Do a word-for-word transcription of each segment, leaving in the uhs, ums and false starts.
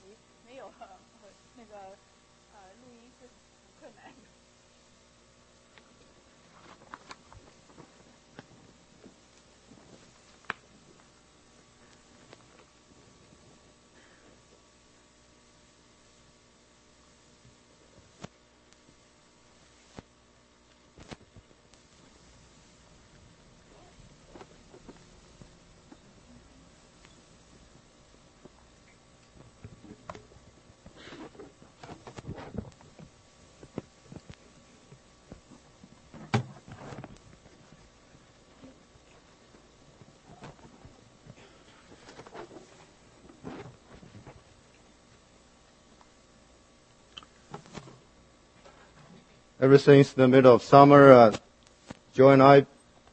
题没有呃那个呃录音是很困难的。 Ever since the middle of summer, uh, Joe and I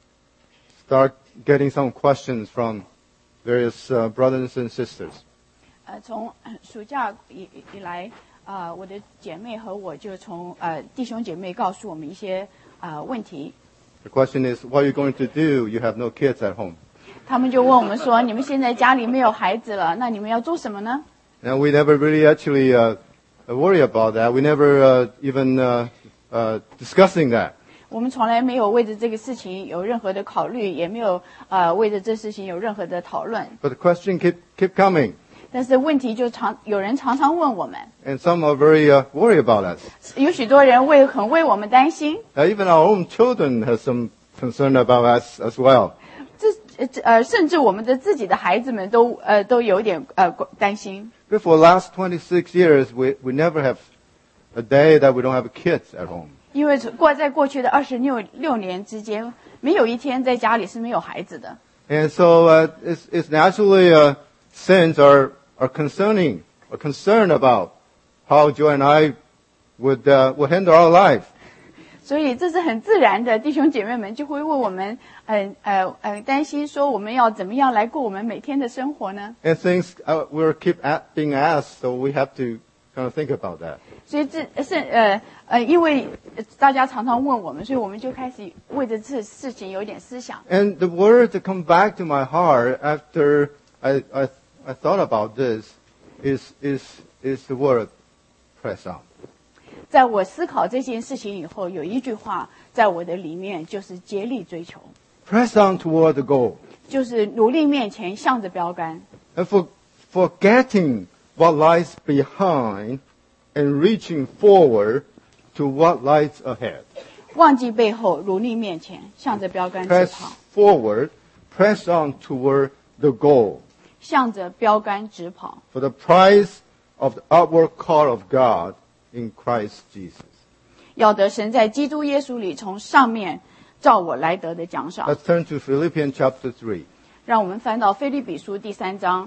start getting some questions from various uh, brothers and sisters. 呃，从暑假以以来，呃，我的姐妹和我就从呃弟兄姐妹告诉我们一些呃问题。 The question is, what are you going to do? You have no kids at home. 他们就问我们说：“你们现在家里没有孩子了，那你们要做什么呢？” And we never really actually uh, worry about that. We never uh, even uh, uh, discussing that. 我们从来没有为着这个事情有任何的考虑，也没有呃为着这事情有任何的讨论。 But the question keep keep coming. 但是问题就常有人常常问我们， And some are very uh, worried about us. 有许多人为很为我们担心。 Uh, even our own children have some concern about us as well. 这呃，甚至我们的自己的孩子们都呃都有点呃担心。 But for the last twenty-six years, we we never have a day that we don't have kids at home. 因为过在过去的二十六六年之间，没有一天在家里是没有孩子的。 And so uh, it's, it's naturally uh, sins are are concerning or concerned about how Joe and I would uh, would handle our life. 所以这是很自然的，弟兄姐妹们就会为我们呃呃呃担心，说我们要怎么样来过我们每天的生活呢？ And things uh, we're keep at, being asked, so we have to kind of think about that. 所以这是呃呃，因为大家常常问我们，所以我们就开始为这次事情有一点思想。 And the word to come back to my heart after I I, I thought about this is is is the word press on. 在我思考这件事情以后，有一句话在我的里面，就是竭力追求， Press on toward the goal. 就是努力面前向着标杆， And for forgetting what lies behind and reaching forward to what lies ahead. 忘记背后，努力面前，向着标杆直 Press 跑， forward, press on toward the goal 向着标杆直跑， for the prize of the upward call of God in Christ Jesus. 要得神在基督耶稣里从上面照我来得的奖赏。 Let's turn to Philippians chapter three. 让我们翻到腓立比书第三章。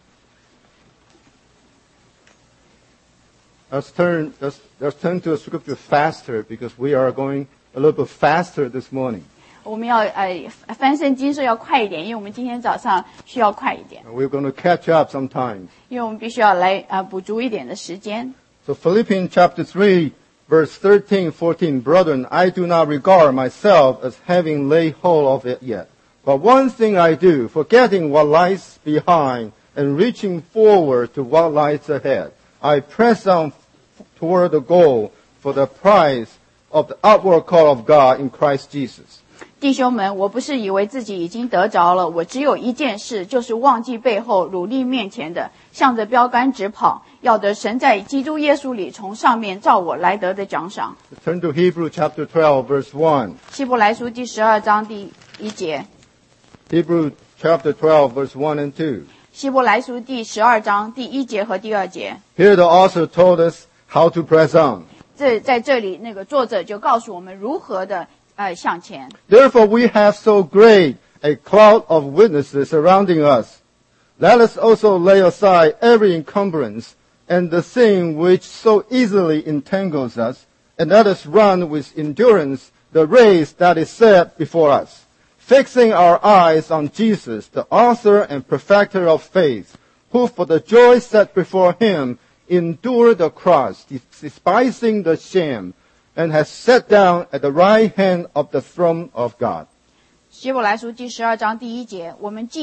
Let's turn, let's, let's turn to a scripture faster because we are going a little bit faster this morning. 我们要呃翻圣经是要快一点，因为我们今天早上需要快一点， We're going to catch up sometimes. 因为我们必须要来呃补足一点的时间。 So Philippians chapter three, verse thirteen, fourteen, Brethren, I do not regard myself as having laid hold of it yet. But one thing I do, forgetting what lies behind and reaching forward to what lies ahead, I press on toward the goal for the prize of the upward call of God in Christ Jesus. 弟兄们，我不是以为自己已经得着了，我只有一件事，就是忘记背后，努力面前的，向着标杆直跑，要得神在基督耶稣里从上面照我来得的奖赏。 Turn to Hebrews chapter twelve, verse one. 希伯来书第十二章第一节， Hebrews chapter twelve, verse one and two. 希伯来书第十二章第一节和第二节。 Here the author told us how to press on. 这在这里，那个作者就告诉我们如何的呃向前。 Therefore we have so great a cloud of witnesses surrounding us. Let us also lay aside every encumbrance and the sin which so easily entangles us, and let us run with endurance the race that is set before us, fixing our eyes on Jesus, the author and perfecter of faith, who for the joy set before him endured the cross, despising the shame, and has sat down at the right hand of the throne of God. 希伯来书第十二章第一节，我们既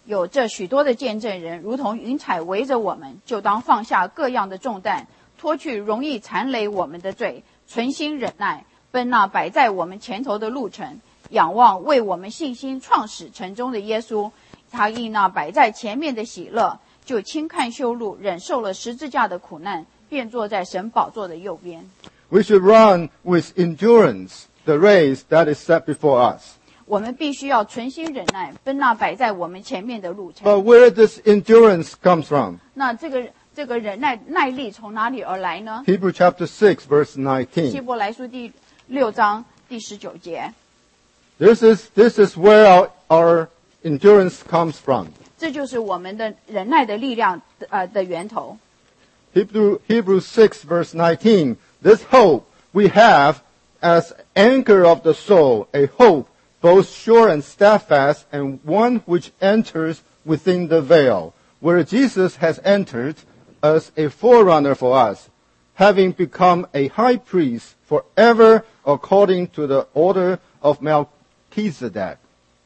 有这许多的见证人，如同云彩围着我们，就当放下各样的重担，脱去容易缠累我们的罪，存心忍耐，奔那摆在我们前头的路程，仰望为我们信心创始成终的耶稣。他因那摆在前面的喜乐，就轻看羞辱，忍受了十字架的苦难，便坐在神宝座的右边。 We should run with endurance the race that is set before us. 我们必须要存心忍耐，奔那摆在我们前面的路程。 But where this endurance comes from? 那这个这个忍耐耐力从哪里而来呢？ Hebrews chapter six, verse 希 nineteen. 伯来书第六章第十九节， This is, this is where our, our endurance comes from. 这就是我们的忍耐的力量呃的源头。 Hebrew, Hebrews six, verse nineteen. This hope we have as anchor of the soul, a hope both sure and steadfast, and one which enters within the veil, where Jesus has entered as a forerunner for us, having become a high priest forever according to the order of Melchizedek.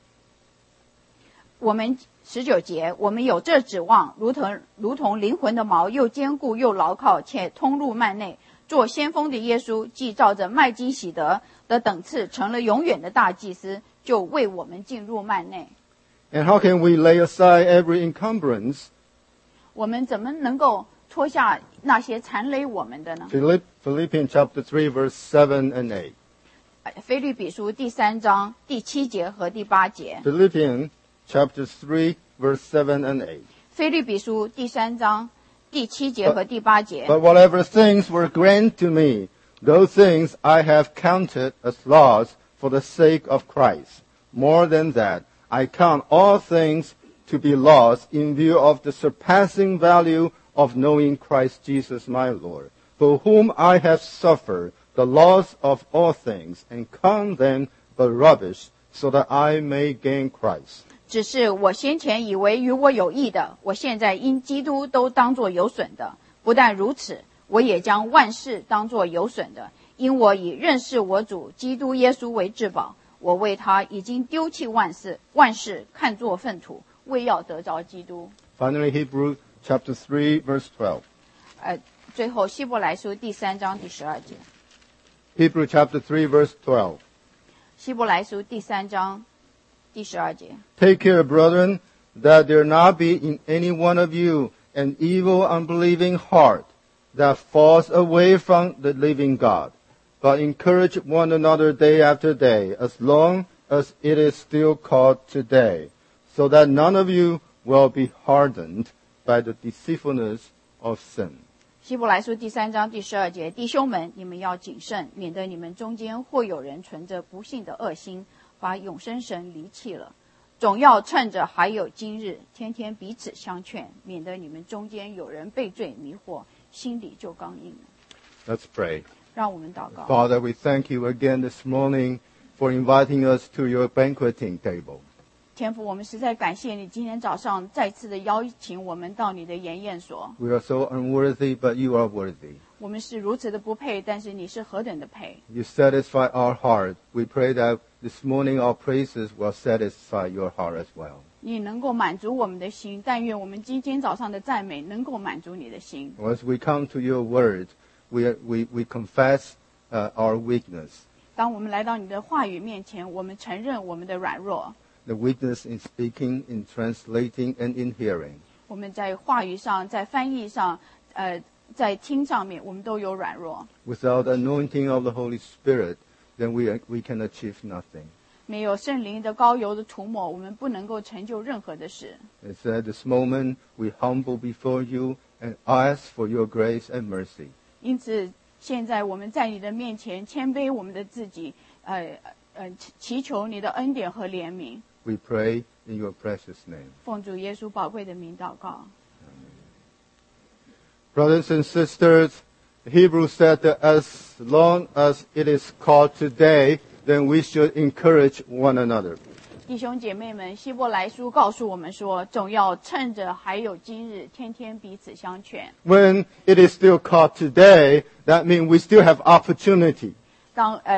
我们十九节，我们有这指望，如同如同灵魂的锚，又坚固又牢靠，且通入幔内。做先锋的耶稣，既照着麦基洗德的等次，成了永远的大祭司，就为我们进入幔内。 And how can we lay aside every encumbrance? 我们怎么能够脱下那些缠累我们的呢？ Philipp, Philippians chapter three, verse seven and eight. 腓立比书第三章第七节和第八节。 Philippians chapter three, verse seven and eight. 腓立比书第三章第七节和第八节。 But whatever things were granted to me, those things I have counted as loss for the sake of Christ. More than that, I count all things to be lost in view of the surpassing value of knowing Christ Jesus my Lord, for whom I have suffered the loss of all things, and count them but rubbish, so that I may gain Christ. 只是我先前以为与我有益的，我现在因基督都当作有损的。不但如此，我也将万事当作有损的，因我以认识我主基督耶稣为至宝。我为他已经丢弃万事，万事看作粪土，为要得着基督。 Finally, Hebrews chapter three, verse twelve. 呃，最后希伯来书第三章第十二节。 Hebrews chapter three, verse twelve. 希伯来书第三章第十二节。 Take care, brethren, that there not be in any one of you an evil, unbelieving heart that falls away from the living God, but encourage one another day after day, as long as it is still called today, so that none of you will be hardened by the deceitfulness of sin. 希伯来书第三章第十二节，弟兄们，你们要谨慎，免得你们中间或有人存着不幸的恶心，把永生神离弃了。总要趁着还有今日，天天彼此相劝，免得你们中间有人被罪迷惑，心里就刚硬了。 Let's pray. 让我们祷告。 Father, we thank you again this morning for inviting us to your banqueting table. 天父，我们实在感谢你今天早上再次的邀请我们到你的筵宴所。 We are so unworthy, but you are worthy. 我们是如此的不配，但是你是何等的配。 You satisfy our heart. We pray that this morning our praises will satisfy your heart as well. 你能够满足我们的心，但愿我们今天早上的赞美能够满足你的心。 As we come to your word, we, we, we confess uh, our weakness, 当我们来到你的话语面前，我们承认我们的软弱。 the weakness in speaking, in translating, and in hearing. 我们在话语上，在翻译上，呃，在听上面，我们都有软弱。 Without the anointing of the Holy Spirit, then we, we can achieve nothing. 没有圣灵的膏油的涂抹，我们不能够成就任何的事。 It's at this moment we humble before you and ask for your grace and mercy. 因此，现在我们在你的面前谦卑我们的自己，呃呃，祈求你的恩典和怜悯。 We pray in your precious name. 奉主耶稣宝贵的名祷告。 Brothers and sisters, Hebrews said that as long as it is called today, then we should encourage one another. 弟兄姐妹们，希伯来书告诉我们说，总要趁着还有今日，天天彼此相劝。 When it is still called today, that means we still have opportunity. 当呃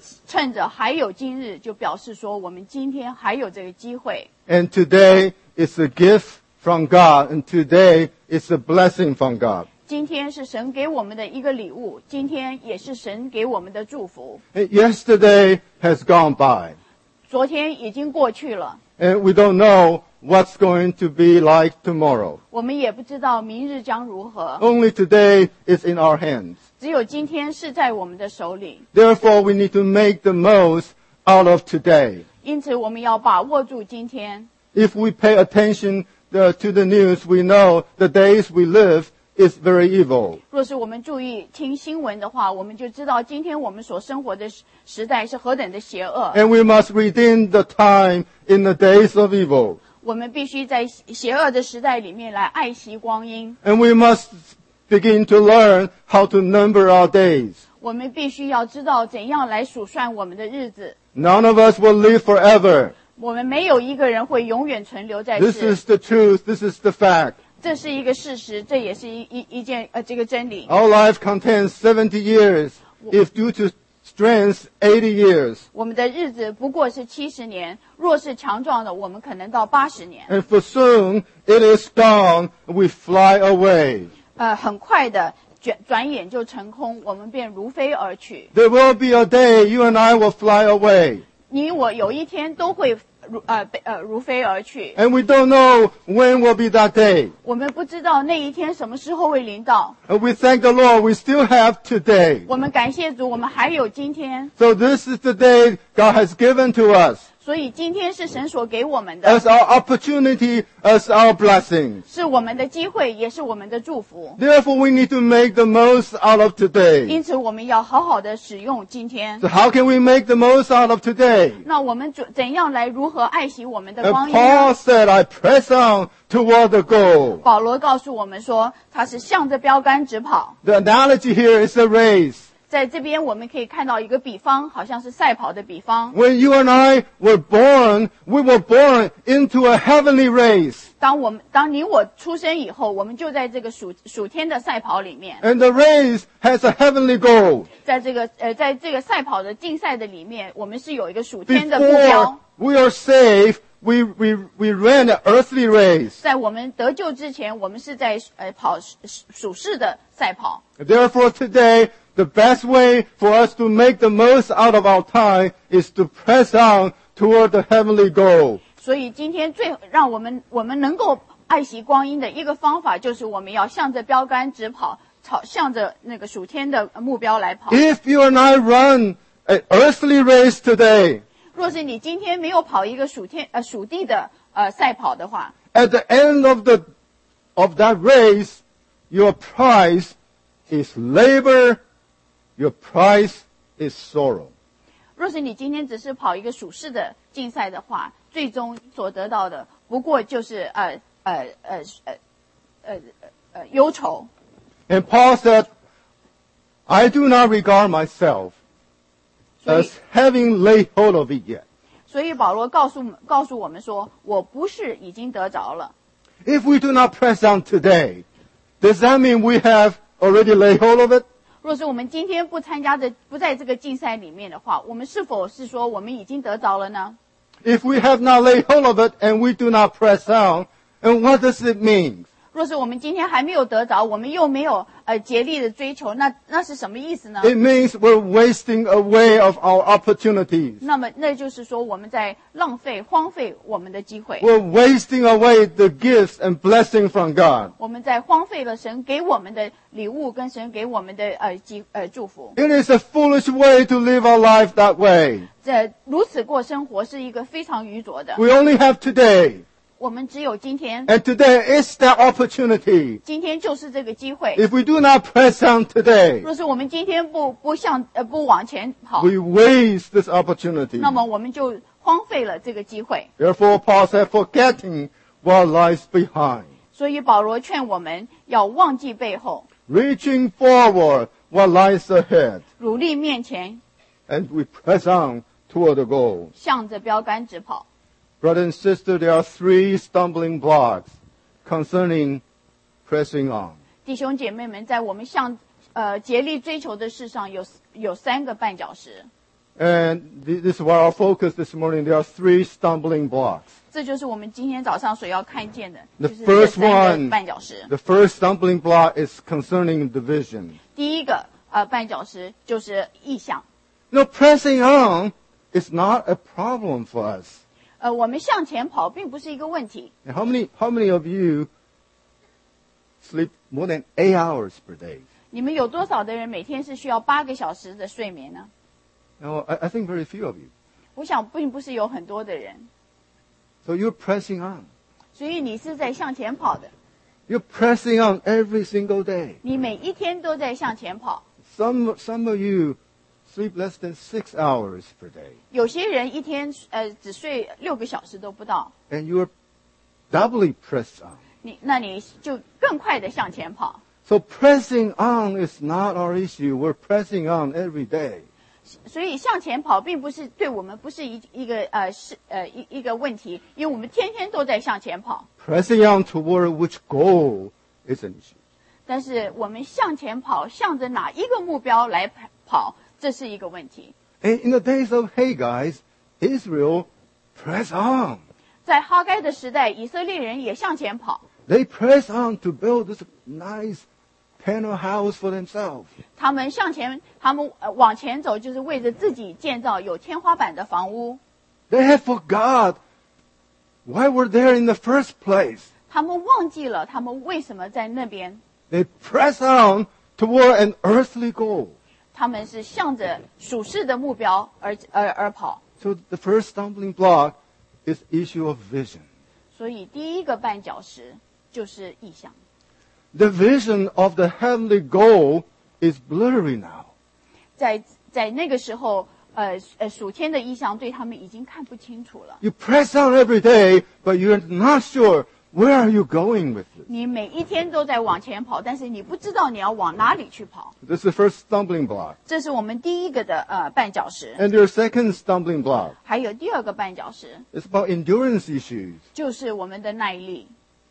趁着还有今日，就表示说我们今天还有这个机会。 And today is a gift from God, and today is a blessing from God. 今天是神给我们的一个礼物，今天也是神给我们的祝福。 And yesterday has gone by, 昨天已经过去了， and we don't know what's going to be like tomorrow. 我们也不知道明日将如何。 Only today is in our hands. 只有今天是在我们的手里， Therefore, we need to make the most out of today. 因此我们要把握住今天。 If we pay attention uh, to the news, we know the days we live is very evil. 若是我们注意听新闻的话，我们就知道今天我们所生活的时时代是何等的邪恶。 And we must redeem the time in the days of evil. 我们必须在邪恶的时代里面来爱惜光阴。 And we must begin to learn how to number our days. 我们必须要知道怎样来数算我们的日子。 None of us will live forever. 我们没有一个人会永远存留在 This 世， is the truth. This is the fact. 这是一个事实，这也是一一一件呃这个真理。 Our life contains seventy years. If due to strength, eighty years. 我们的日子不过是七十年，若是强壮的，我们可能到八十年。 And for soon it is gone. We fly away. 呃，很快的转转眼就成空，我们便如飞而去。 There will be a day you and I will fly away. 你我有一天都会如呃被呃如飞而去。 And we don't know when will be that day. 我们不知道那一天什么时候会临到。 And we thank the Lord we still have today. 我们感谢主，我们还有今天。 So this is the day God has given to us 所以今天是神所给我们的， as our opportunity, as our blessing. 是我们的机会，也是我们的祝福。 Therefore, we need to make the most out of today. 因此，我们要好好的使用今天。 So how can we make the most out of today? 那我们怎怎样来如何爱惜我们的 And 光阴 Paul 呢？ said, I press on toward the goal. 保罗告诉我们说，他是向着标杆直跑。 The analogy here is a race. 在这边我们可以看到一个比方，好像是赛跑的比方。 When you and I were born, we were born into a heavenly race. 当我们当你我出生以后，我们就在这个属属天的赛跑里面， And the race has a heavenly goal. 在这个呃，在这个赛跑的竞赛的里面，我们是有一个属天的目标 Before。we are saved, we, we, we ran an earthly race. 在我们得救之前，我们是在呃跑属属世的赛跑。 Therefore today, the best way for us to make the most out of our time is to press on toward the heavenly goal. 所以今天最让我们我们能够爱惜光阴的一个方法，就是我们要向着标杆直跑，朝向着那个属天的目标来跑。 If you and I run an earthly race today, 若是你今天没有跑一个属天呃属地的呃赛跑的话， at the end of the of that race, your prize is labor, your prize is sorrow. 若是你今天只是跑一个属世的竞赛的话，最终所得到的不过就是呃呃呃呃呃呃忧愁。 And Paul said, I do not regard myself 所以 as having laid hold of it yet. 所以保罗告诉告诉我们说，我不是已经得着了。 If we do not press on today, does that mean we have already laid hold of it? 若是我们今天不参加的，不在这个竞赛里面的话，我们是否是说我们已经得着了呢？ If we have not laid hold of it and we do not press on, and what does it mean? 若是我们今天还没有得着，我们又没有呃竭力的追求，那那是什么意思呢？ It means we're wasting away of our opportunities. 那么那就是说我们在浪费、荒废我们的机会， We're wasting away the gifts and blessing from God. 我们在荒废了神给我们的礼物跟神给我们的呃机呃祝福。 It is a foolish way to live our life that way. 这如此过生活是一个非常愚拙的。 We only have today. 我们只有今天， And today is that opportunity. 今天就是这个机会。 If we do not press on today, 若是我们今天不不向呃不往前跑， we waste this opportunity. 那么我们就荒废了这个机会。 Therefore, Paul said, forgetting what lies behind, 所以保罗劝我们要忘记背后， reaching forward what lies ahead, 努力面前， and we press on toward the goal. 向着标杆直跑。 Brother and sister, there are three stumbling blocks concerning pressing on. 弟兄姐妹们，在我们向呃竭力追求的事上有有三个绊脚石。 And this is why our focus this morning, there are three stumbling blocks. 这就是我们今天早上所要看见的， The 就是这 first 三个 one, 绊脚石。 the first stumbling block is concerning division. 第一个呃绊脚石就是意向。 You know, pressing on is not a problem for us. 呃，我们向前跑并不是一个问题。 And how many, how many of you sleep more than eight hours per day? 你们有多少的人每天是需要八个小时的睡眠呢？ No, I, I think very few of you. 我想并不是有很多的人， So you're pressing on. 所以你是在向前跑的， You're pressing on every single day. 你每一天都在向前跑。 Some, some of you sleep less than six hours per day. 有些人一天呃只睡六个小时都不到， And you're doubly pressed on. 你那你就更快的向前跑。 So pressing on is not our issue. We're pressing on every day. 所以向前跑并不是对我们不是一一个呃是呃一一个问题，因为我们天天都在向前跑。 Pressing on toward which goal is an issue. 但是我们向前跑，向着哪一个目标来跑，这是一个问题。 And in the days of Haggai, Israel pressed on. 在哈该的时代，以色列人也向前跑， They pressed on to build this nice panel house for themselves. 他们向前，他们呃往前走，就是为着自己建造有天花板的房屋。 They had forgot why we're there in the first place. 他们忘记了他们为什么在那边， They press on toward an earthly goal. 他们是向着属世的目标而而而跑。 So the first stumbling block is issue of vision. 所以第一个绊脚石就是意向。 The vision of the heavenly goal is blurry now. 在在那个时候，呃呃，属天的意象对他们已经看不清楚了。 You press on every day, but you're not sure where are you going with this. 你每一天都在往前跑，但是你不知道你要往哪里去跑。 This is the first stumbling block. 这是我们第一个的呃绊脚石。 And your second stumbling block 还有第二个绊脚石， is about endurance issues. 就是我们的耐力。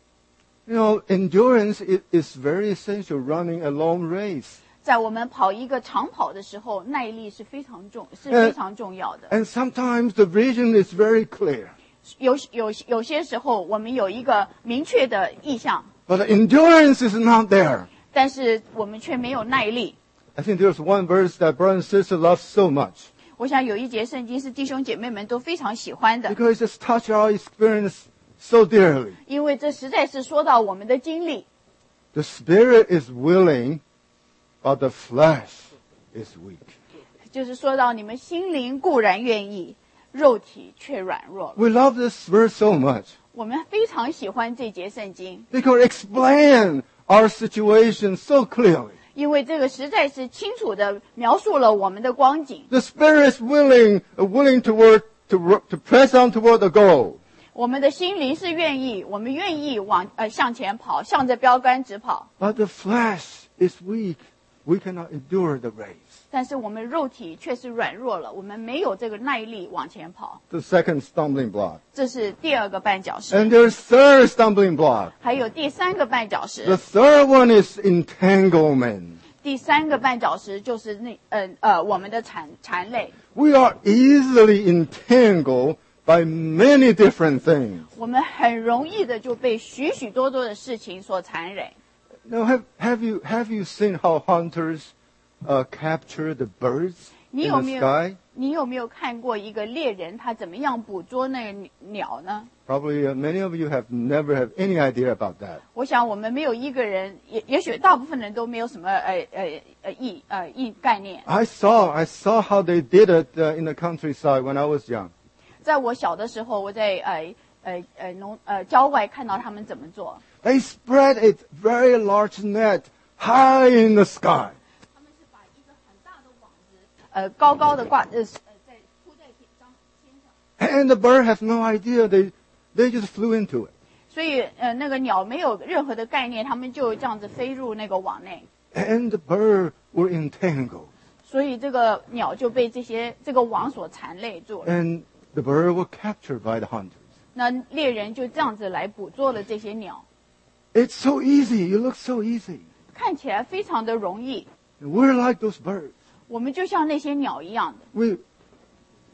You know, endurance is, is very essential running a long race. 在我们跑一个长跑的时候，耐力是非常重，是非常重要的。 And sometimes the vision is very clear. 有有有些时候，我们有一个明确的意向， But the endurance is not there. 但是我们却没有耐力。 I think there's one verse that brother and sister love so much 我想有一节圣经是弟兄姐妹们都非常喜欢的， because it's touched our experience so dearly. 因为这实在是说到我们的经历。 The spirit is willing, but the flesh is weak. 就是说到你们心灵固然愿意，肉体却软弱了。 We love this verse so much 我们非常喜欢这节圣经， because it explains our situation so clearly. 因为这个实在是清楚的描述了我们的光景。 The spirit is willing, uh, willing to work, to, ro- to press on toward the goal. 我们的心灵是愿意，我们愿意往呃向前跑，向着标杆直跑。 But the flesh is weak. We cannot endure the race. 但是我们肉体却是软弱了，我们没有这个耐力往前跑。 The second stumbling block. 这是第二个绊脚石。 And there's third stumbling block. 还有第三个绊脚石。 The third one is entanglement. 第三个绊脚石就是那呃呃我们的缠缠累。 We are easily entangled by many different things. 我们很容易的就被许许多多的事情所缠累。 Now, have, have you have you seen how hunters uh, capture the birds 你 in 有 the 没有 sky? 你有没有看过一个猎人他怎么样捕捉那个鸟呢？ Probably uh, many of you have never have any idea about that. 我想我们没有一个人，也也许大部分人都没有什么呃呃呃意呃意概念。 I saw I saw how they did it uh, in the countryside when I was young. 在我小的时候，我在呃呃呃农呃郊外看到他们怎么做。 They spread a very large net high in the sky. 他们是把一个很大的网子，呃，高高的挂，呃，呃在铺在天上天上。 And the bird has no idea. They they just flew into it. 所以，呃，那个鸟没有任何的概念，他们就这样子飞入那个网内。 And the bird were entangled. 所以这个鸟就被这些这个网所缠累住了。 And the bird were captured by the hunters. 那猎人就这样子来捕捉了这些鸟， It's so easy. You look so easy. 看起来非常的容易。 We're like those birds. 我们就像那些鸟一样的， We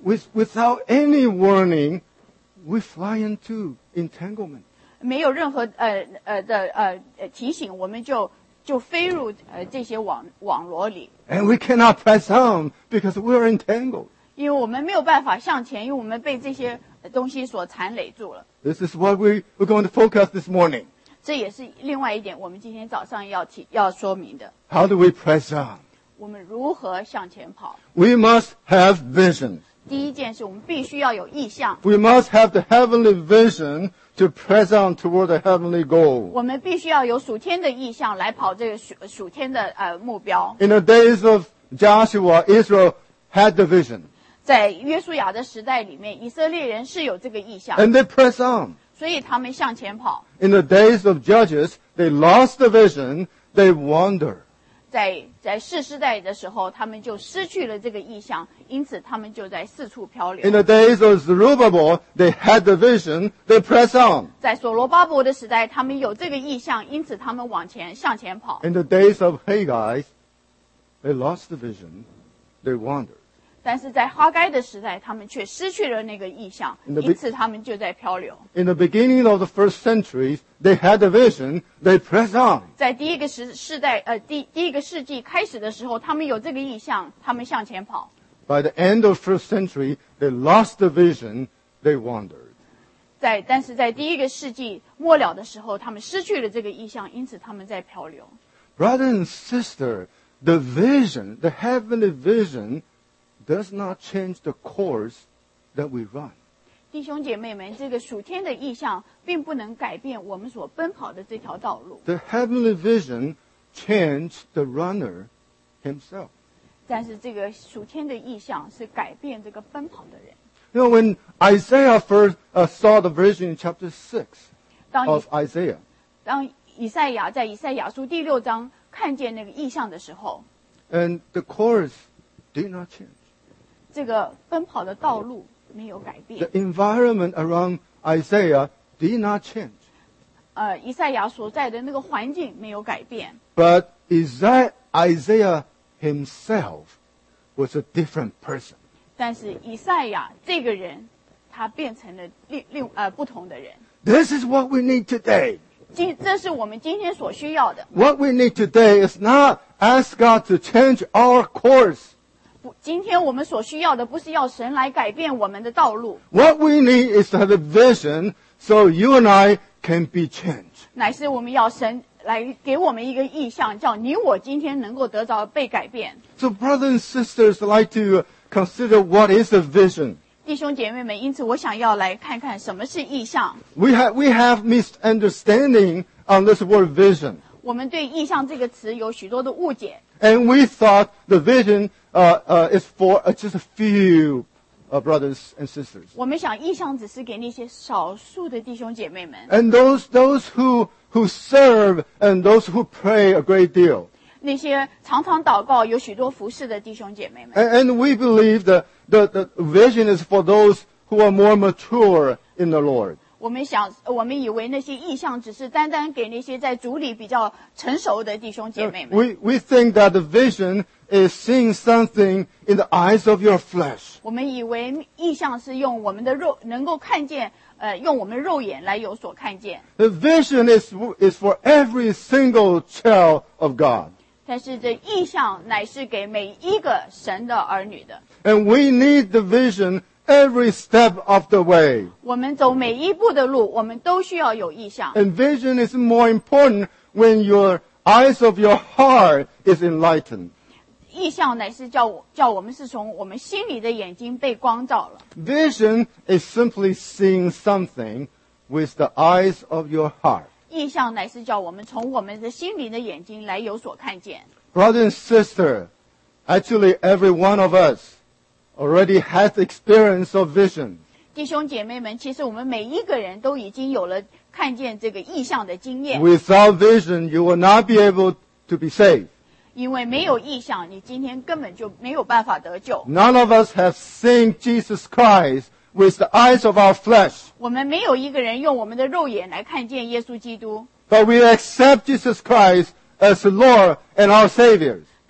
with, without any warning, we fly into entanglement. 没有任何呃呃的呃呃提醒，我们就就飞入呃这些网网罗里。 And we cannot press on because we are entangled. 因为我们没有办法向前，因为我们被这些东西所缠累住了。 This is what we, we're going to focus this morning. 这也是另外一点，我们今天早上要提要说明的。 How do we press on? 我们如何向前跑？ We must have vision. 第一件事，我们必须要有意向。 We must have the heavenly vision to press on toward the heavenly goal. 我们必须要有属天的意向来跑这个属属天的呃目标。 In the days of Joshua, Israel had the vision. 在约书亚的时代里面，以色列人是有这个意向， And they press on. 所以他们向前跑。 In the days of Judges, they lost the vision, they wander. 在在世世代的时候，他们就失去了这个意向，因此他们就在四处漂流。 In the days of Zerubbabel, they had the vision, they press on. 在所罗巴伯的时代，他们有这个意向，因此他们往前向前跑。 In the days of Haggai, they lost the vision, they wandered. 但是在哈该的时代，他们却失去了那个意向， In the 因此他们就在漂流。 In the beginning of the first centuries, they had the vision, they press on. 在第一个时世代，呃，第第一个世纪开始的时候，他们有这个意向，他们向前跑。 By the end of first century, they lost the vision, they wandered. 在但是在第一个世纪末了的时候，他们失去了这个意向，因此他们在漂流。 Brother and sister, the vision, the heavenly vision, does not change the course that we run. 弟兄姐妹们，这个属天的意向并不能改变我们所奔跑的这条道路。 The heavenly vision changed the runner himself. 但是这个属天的意向是改变这个奔跑的人。 You know, when Isaiah first uh, saw the vision in chapter six 当以 of Isaiah, 当以赛亚在以赛亚书第六章看见那个意象的时候， and the course did not change. 这个奔跑的道路没有改 The 变。 environment around Isaiah did not change. 呃，以赛亚所在的那个环境没有改变， But Isaiah, Isaiah himself was a different person. 但是以赛亚这个人，他变成了另另呃不同的人。 This is what we need today. 今这是我们今天所需要的。 What we need today is not ask God to change our course. 不，今天我们所需要的不是要神来改变我们的道路， What we need is to have a vision so you and I can be changed. 乃是我们要神来给我们一个意向，叫你我今天能够得着被改变。 So brothers and sisters, I'd like to consider what is a vision. 弟兄姐妹们，因此我想要来看看什么是意向。 We have, we have misunderstanding on this word vision. 我们对意向这个词有许多的误解， And we thought the vision uh, uh, is for uh, just a few uh, brothers and sisters. 我们想意向只是给那些少数的弟兄姐妹们， And those, those who, who serve and those who pray a great deal. 那些常常祷告、有许多服侍的弟兄姐妹们。 And, and we believe that the, the vision is for those who are more mature in the Lord. 我们想，我们以为那些意向只是单单给那些在主里比较成熟的弟兄姐妹们。 We, we think that the vision is seeing something in the eyes of your flesh. 我们以为意向是用我们的肉能够看见，呃，用我们肉眼来有所看见。 The vision is, is for every single child of God. 但是这意向乃是给每一个神的儿女的。 And we need the vision every step of the way. 我们走每一步的路，我们都需要有意向。 And vision is more important when your eyes of your heart is enlightened. 意向乃是叫我叫我们是从我们心里的眼睛被光照了。 Vision is simply seeing something with the eyes of your heart. 意向乃是叫我们从我们的心里的眼睛来有所看见。 Brother and sister, actually every one of us already has experience of vision. 弟兄姐妹们，其实我们每一个人都已经有了看见这个意象的经验。 Without vision, you will not be able to be saved. 因为没有意象，你今天根本就没有办法得救。 None of us have seen Jesus Christ with the eyes of our flesh. 我们没有一个人用我们的肉眼来看见耶稣基督， But we accept Jesus Christ as the Lord and our Savior.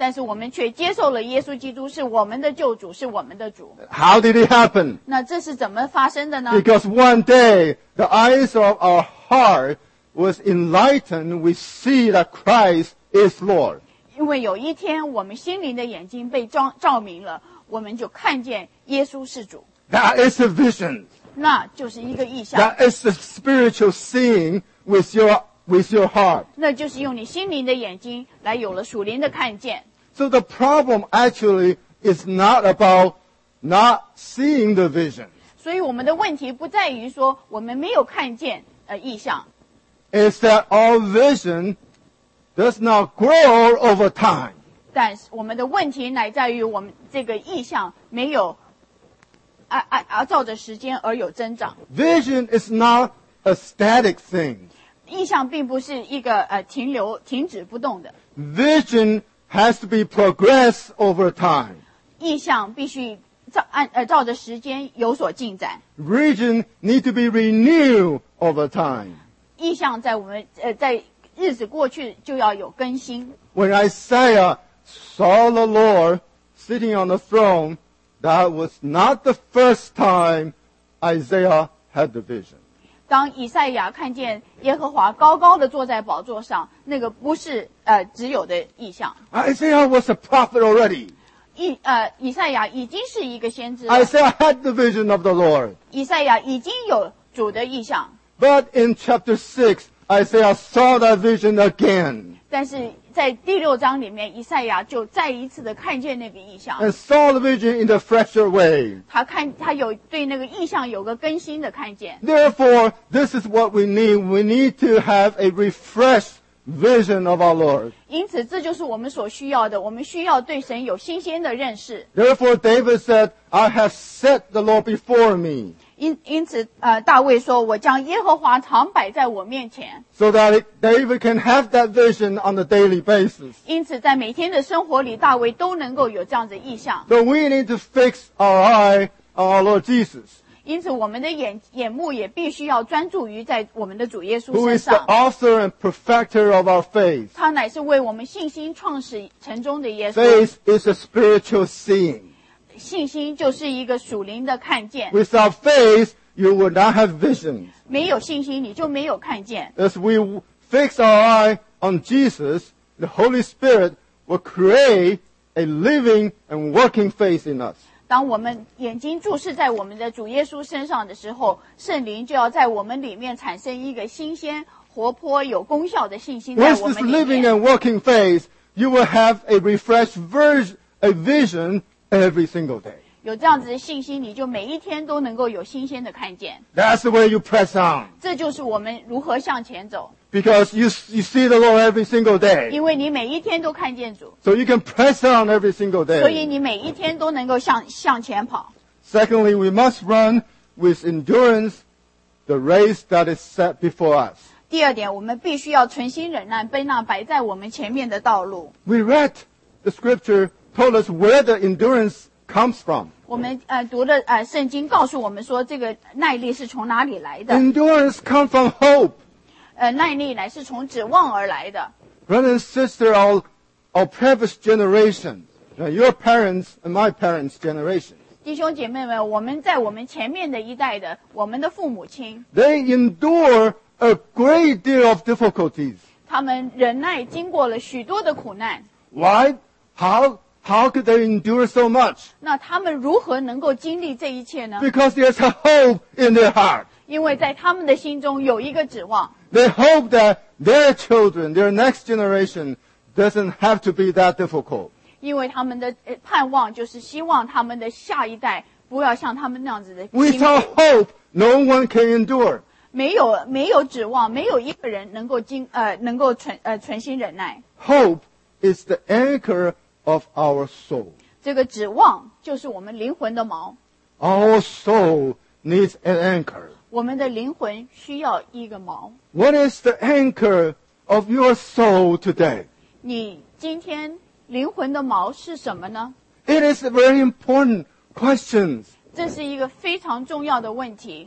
但是我们却接受了耶稣基督是我们的救主，是我们的主。 How did it happen? 那这是怎么发生的呢？ Because one day the eyes of our heart was enlightened. We see that Christ is Lord. 因为有一天我们心灵的眼睛被照照明了，我们就看见耶稣是主， That is a vision. 那就是一个意象， That is the spiritual seeing with your with your heart. 那就是用你心灵的眼睛来有了属灵的看见。 So the problem actually is not about not seeing the vision. 所以我们的问题不在于说我们没有看见呃意象， It's that our vision does not grow over time. 但是我们的问题乃在于我们这个意象没有按按按照着时间而有增长。 Vision is not a static thing. 意象并不是一个呃停留停止不动的， Vision has to be progressed over time. 意象必须照按呃照着时间有所进展。 Vision need to be renewed over time. 意象在我们呃在日子过去就要有更新。 When Isaiah saw the Lord sitting on the throne, that was not the first time Isaiah had the vision. 当以赛亚看见耶和华高高的坐在宝座上，那个不是呃只有的意象。 Isaiah was a prophet already. 以呃以赛亚已经是一个先知了， Isaiah had the vision of the Lord. 以赛亚已经有主的意象， But in chapter six, Isaiah saw that vision again 但是在第六章里面，以赛亚就再一次的看见那个意象， and saw the vision in a fresher way. 他看他有对那个意象有个更新的看见。 Therefore, this is what we need. We need to have a refreshed vision of our Lord. 因此，这就是我们所需要的。我们需要对神有新鲜的认识。 Therefore, David said, I have set the Lord before me 因因此，呃，大卫说：“我将耶和华常摆在我面前。 so that it, David can have that vision on a daily basis. ” 因此，在每天的生活里，大卫都能够有这样的意象。 So we need to fix our eye on our Lord Jesus, 因此，我们的眼眼目也必须要专注于在我们的主耶稣 who 身 is the 上。 author and perfecter of our faith. 他乃是为我们信心创始成终的耶稣。 Faith is a spiritual seeing. 信心就是一个属灵的看见。 Without faith, you will not have vision. 没有信心，你就没有看见。 As we fix our eye on Jesus, the Holy Spirit will create a living and working faith in us. 当我们眼睛注视在我们的主耶稣身上的时候，圣灵就要在我们里面产生一个新鲜、活泼、有功效的信心在 With 我 this 们里 living 面。 and working faith, you will have a refreshed ver- a vision every single day. 有这样子的信心，你就每一天都能够有新鲜的看见。 That's the way you press on. 这就是我们如何向前走， Because you, you see the Lord every single day. 因为你每一天都看见主， So you can press on every single 所以 day. 你每一天都能够向向前跑。 Secondly, we must run with endurance the race that is set before us. 第二点，我们必须要存心忍耐，奔那摆在我们前面的道路。 We read the scripture told us where the endurance comes from. 我们呃读的呃圣经告诉我们说，这个耐力是从哪里来的？ Endurance comes from hope. 呃，耐力乃是从指望而来的。 Brother and sister, our, our previous generation, uh, your parents and my parents' generation, 弟兄姐妹们，我们在我们前面的一代的，我们的父母亲， they endure a great deal of difficulties. 他们忍耐经过了许多的苦难。 Why? How, how could they endure so much? 那他们如何能够经历这一切呢？ Because there's a hope in their heart. 因为在他们的心中有一个指望， They hope that their children, their next generation, doesn't have to be that difficult. 因为他们的呃盼望就是希望他们的下一代不要像他们那样子的辛 Without 苦。 hope, no one can endure. 没有没有指望，没有一个人能够经呃能够存呃存心忍耐。 Hope is the anchor of our soul. 这个指望就是我们灵魂的锚， Our soul needs an anchor. 我们的灵魂需要一个锚。 What is the anchor of your soul today? 你今天灵魂的锚是什么呢？ It is a very important question. 这是一个非常重要的问题。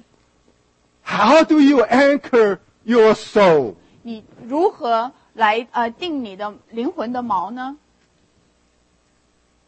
How do you anchor your soul? 你如何来呃定你的灵魂的锚呢？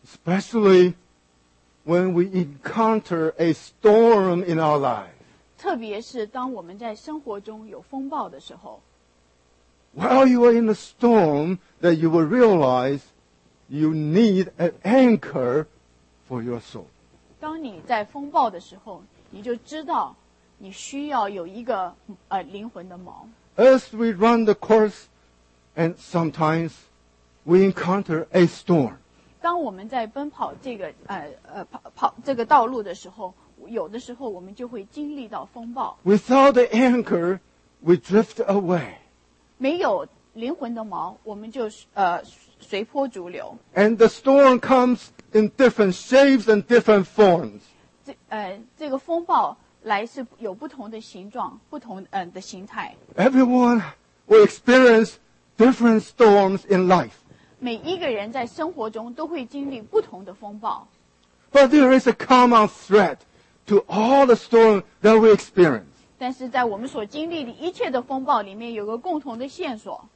especially when we encounter a storm in our life. 特别是当我们在生活中有风暴的时候， While you are in the storm, that you will realize you need an anchor for your soul. 当你在风暴的时候，你就知道你需要有一个呃灵魂的锚。 As we run the course, and sometimes we encounter a storm. 当我们在奔跑这个呃呃跑跑这个道路的时候，有的时候我们就会经历到风暴。 Without the anchor, we drift away. 没有灵魂的锚，我们就呃随波逐流。 And the storm comes in different shapes and different forms. 这呃这个风暴来是有不同的形状，不同嗯、呃、的形态。 Everyone will experience different storms in life. 每一个人在生活中都会经历不同的风暴， But there is a common thread to all the storms that we experience. 但是在我们所经历的一切的风暴里面，有个共同的线索，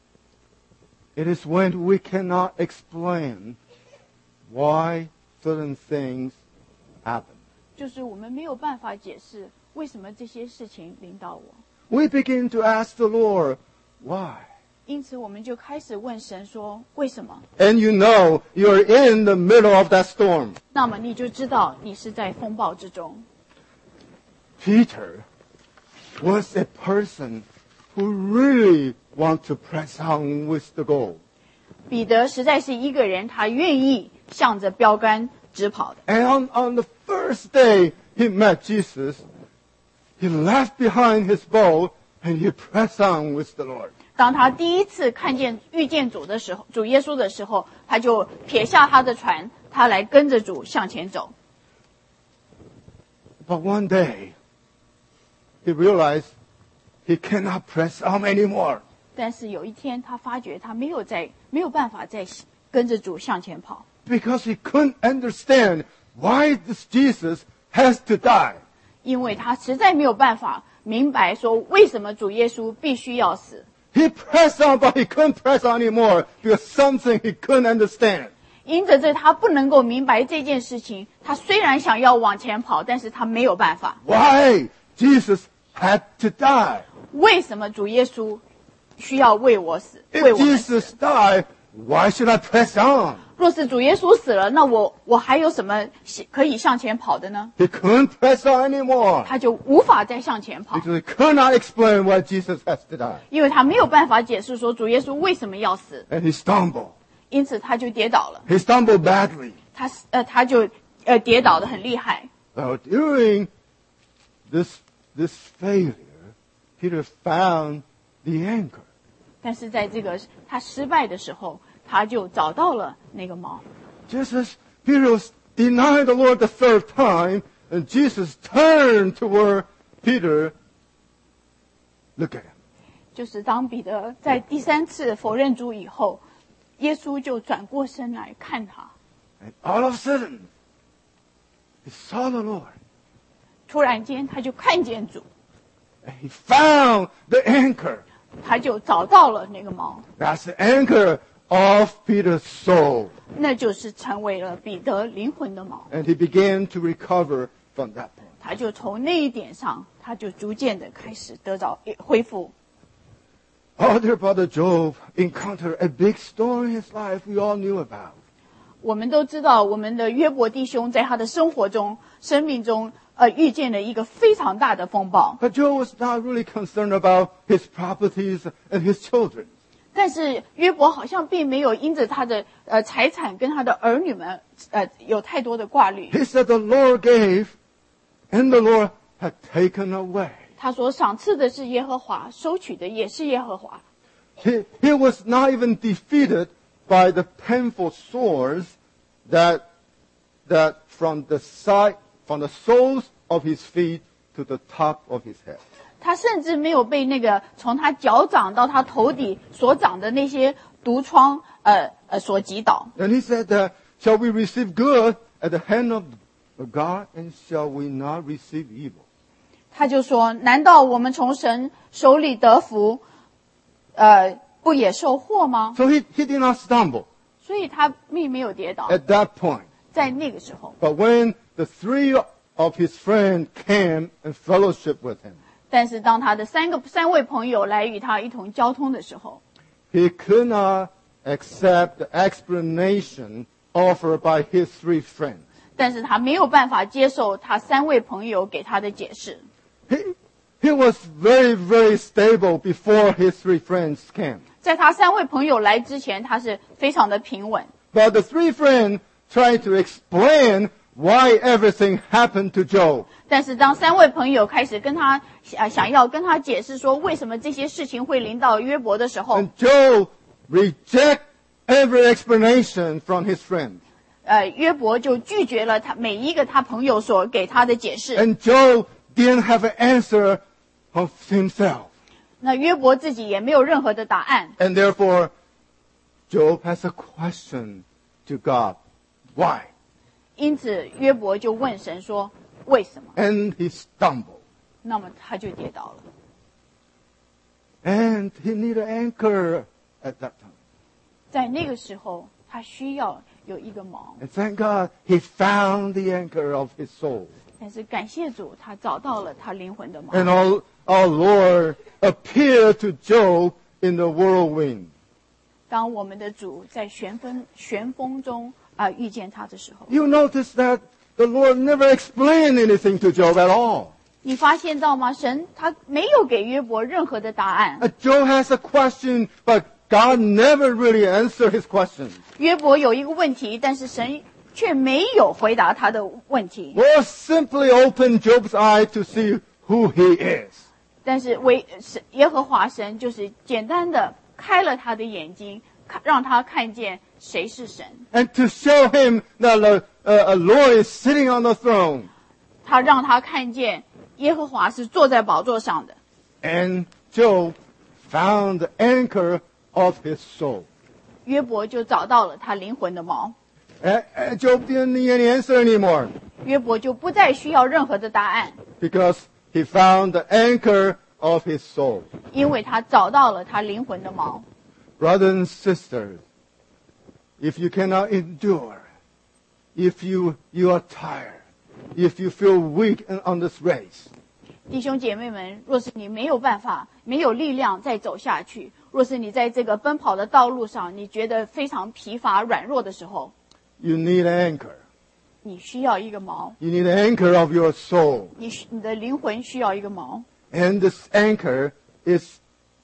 It is when we cannot explain why certain things happen. 就是我们没有办法解释为什么这些事情临到我。 We begin to ask the Lord, why? 因此，我们就开始问神说：“为什么 And you know you're in the middle of that storm.？” 那么你就知道你是在风暴之中。 Peter was a person who really wanted to press on with the goal. 彼得实在是一个人，他愿意向着标杆直跑的。 And on, on the first day he met Jesus, he left behind his boat and he pressed on with the Lord. 当他第一次看见遇见主的时候，主耶稣的时候，他就撇下他的船，他来跟着主向前走。 But one day, he realized he cannot press on anymore. 但是有一天，他发觉他没有在没有办法再跟着主向前跑， Because he couldn't understand why this Jesus has to die. 因为他实在没有办法明白说为什么主耶稣必须要死。 He pressed on, but he couldn't press on anymore because something he couldn't understand. 因着这，他不能够明白这件事情。他虽然想要往前跑，但是他没有办法。 Why Jesus had to die? 为什么主耶稣需要为我死？为 If 我们死？ Jesus died, why should I press on? 若是主耶稣死了，那我我还有什么可以向前跑的呢？ He couldn't press on anymore 他就无法再向前跑， because he could not explain why Jesus has to die. 因为他没有办法解释说主耶稣为什么要死， And he stumbled. 因此他就跌倒了。 He stumbled badly. 他呃他就呃跌倒的很厉害。 Now, during this, this failure, Peter found the anchor. 但是在这个他失败的时候，他就找到了那个锚。 Just as Peter was denying the Lord the third time, and Jesus turned toward Peter, look at him. 就是当彼得在第三次否认主以后，耶稣就转过身来看他， And all of a sudden, he saw the Lord. 突然间他就看见主， And he found the anchor. 他就找到了那个锚， That's the anchor of Peter's soul. 那就是成为了彼得灵魂的锚。 And he began to recover from that point. 他就从那一点上，他就逐渐的开始得到恢复。 Our dear brother Job encountered a big storm in his life we all knew about. 我们都知道，我们的约伯弟兄在他的生活中、生命中，呃，遇见了一个非常大的风暴。 But Job was not really concerned about his properties and his children. 但是约伯好像并没有因着他的呃财产跟他的儿女们呃有太多的挂虑。 He said the Lord gave, and the Lord had taken away. 他说：“赏赐的是耶和华，收取的也是耶和华。” He, he was not even defeated by the painful sores that, that from the side, from the soles of his feet to the top of his head. 他甚至没有被那个从他脚掌到他头底所长的那些毒疮呃呃所击倒。 And he said that, shall we receive good at the hand of God, and shall we not receive evil? 他就说：“难道我们从神手里得福，呃，不也受祸吗 So he, he did not stumble.？” 所以他并没有跌倒。 at that point. 在那个时候， But when the three of his friends came and fellowship with him, 但是当他的三个三位朋友来与他一同交通的时候， he could not accept the explanation offered by his three friends. 但是他没有办法接受他三位朋友给他的解释。 He, he was very, very stable before his three friends came. 在他三位朋友来之前，他是非常的平稳。 But the three friends tried to explain why everything happened to Job. 但是当三位朋友开始跟他呃想要跟他解释说为什么这些事情会临到约伯的时候， And Job rejected every explanation from his friends. 呃，约伯就拒绝了他每一个他朋友所给他的解释。 And Job didn't have an answer of himself. 那约伯自己也没有任何的答案， And therefore, Job has a question to God. Why? 因此约伯就问神说为什么？ And he stumbled. 那么他就跌倒了。 And he needed an anchor at that time. 在那个时候，他需要有一个锚。 And thank God, he found the anchor of his soul. 但是感谢主，他找到了他灵魂的 And 锚。 our, our Lord appeared to Job in the whirlwind. 当我们的主在旋风旋风中啊、呃、遇见他的时候， You notice that the Lord never explained anything to Job at all. 你发现到吗？神他没有给约伯任何的答案。 Uh, Job has a question, but God never really answered his question. 约伯有一个问题，但是神却没有回答他的问题。 Lord simply opened Job's eye to see who he is. 但是为神耶和华神就是简单的开了他的眼睛，看让他看见谁是神。 And to show him that the uh, Lord is sitting on the throne. 他让他看见耶和华是坐在宝座上的。 And Job found the anchor of his soul. 约伯就找到了他灵魂的锚， And, and Job didn't need any answer anymore 约伯就不再需要任何的答案， because he found the anchor of his soul. 因为他找到了他灵魂的锚。 Brothers and sisters, if you cannot endure, if you, you are tired, if you feel weak in, on this race, 弟兄姐妹们，若是你没有办法、没有力量再走下去，若是你在这个奔跑的道路上，你觉得非常疲乏、软弱的时候， you need an anchor. 你需要一个锚， You need an anchor of your soul. 你需你的灵魂需要一个锚。 And this anchor is,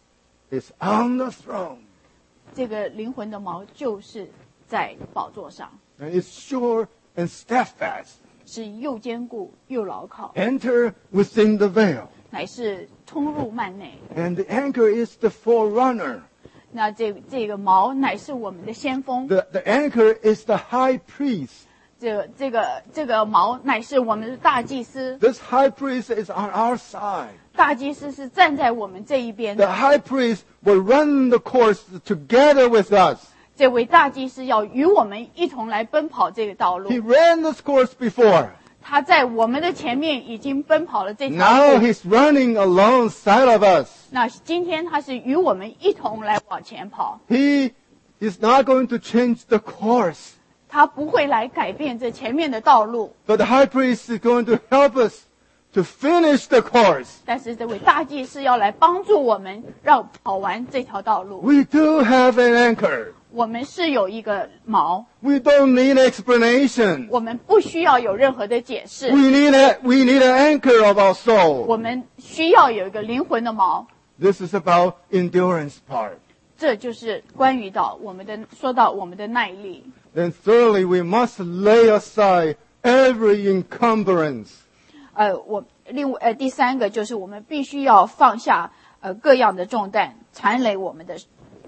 is on the throne. 这个灵魂的锚就是在宝座上， And it's sure and steadfast. 是又坚固又牢靠， Enter within the veil. 乃是冲入幔内。 And the anchor is the forerunner. 那这这个锚乃是我们的先锋， The, the anchor is the high priest. 这个这个这个锚乃是我们的大祭司。 This high priest is on our side. 大祭司是站在我们这一边 The 的， high priest will run the course together with us. 这位大祭司要与我们一同来奔跑这个道路 He。ran this course before. 他在我们的前面已经奔跑了这条 Now 路， he's running alongside of us. 那今天他是与我们一同来往前跑， He is not going to change the course. 他不会来改变这前面的道路， But the high priest is going to help us to finish the course. 但是这位大祭司要来帮助我们，让跑完这条道路。 We do have an anchor. 我们是有一个锚， We don't need explanation. 我们不需要有任何的解释， We need a, we need an anchor of our 我 soul. 们需要有一个灵魂的锚。 This is about endurance part. 这就是关于到我们的说到我们的耐力。 Then thirdly, we must lay aside every encumbrance. 呃，我另外呃第三个就是我们必须要放下呃各样的重担，缠累我们的。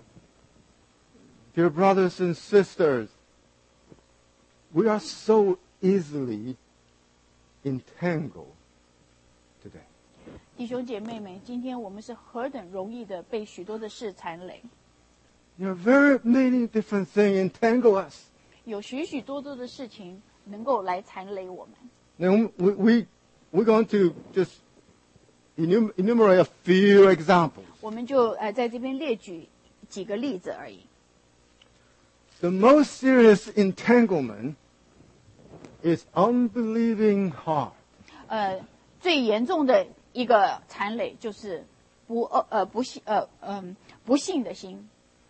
Dear brothers and sisters, we are so easily entangled today. 弟兄姐妹们，今天我们是何等容易的被许多的事缠累， There are very many different things entangle us. 有许许多多的事情能够来缠累我们。 Now, we, we, we're going to just enum- enumerate a few examples. 我们就呃在这边列举几个例子而已。 The most serious entanglement is unbelieving heart. 呃，最严重的一个残累就是不呃呃不信呃嗯、不信的心。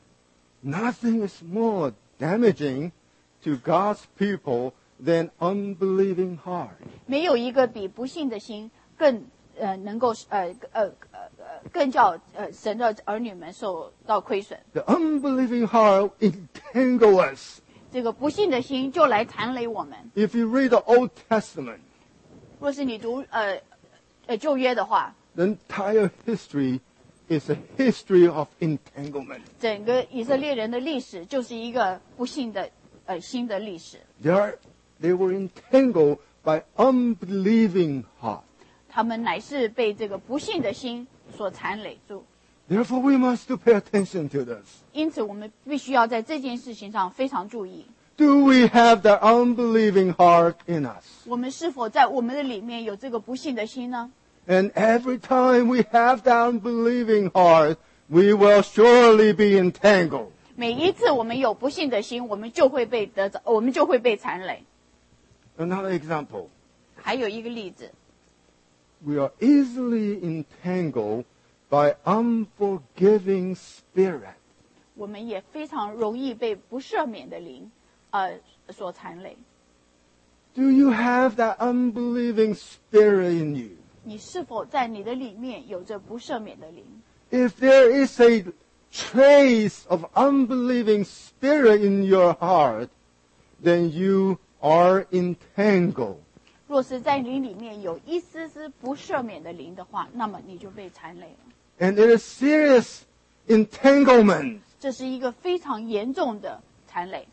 Nothing is more damaging to God's people than unbelieving heart. 没有一个比不信的心更呃能够呃呃呃呃更叫呃神的儿女们受到亏损。 The unbelieving heart entangle us. 这个不信的心就来残累我们。 If you read the Old Testament, 若是你读呃呃旧约的话， the entire history is a history of entanglement. 整个以色列人的历史就是一个不信的呃心的历史。 They, are, they were entangled by unbelieving heart. 他们乃是被这个不信的心所残累住。 Therefore, we must to pay attention to this. 因此，我们必须要在这件事情上非常注意。 Do we have that unbelieving heart in us? 我们是否在我们的里面有这个不信的心呢？ And every time we have that unbelieving heart, we will surely be entangled. 每一次我们有不信的心，我们就会被得着，我们就会被残累。 Another example. 还有一个例子， We are easily entangled by unforgiving spirit. 我们也非常容易被不赦免的灵，呃，所残累。 Do you have that unbelieving spirit in you? 你是否在你的里面有着不赦免的灵？ If there is a trace of unbelieving spirit in your heart, then you are entangled. 若是在你里面有一丝丝不赦免的灵的话，那么你就被残累了。 And it is serious entanglement. 这是一个非常严重的残累。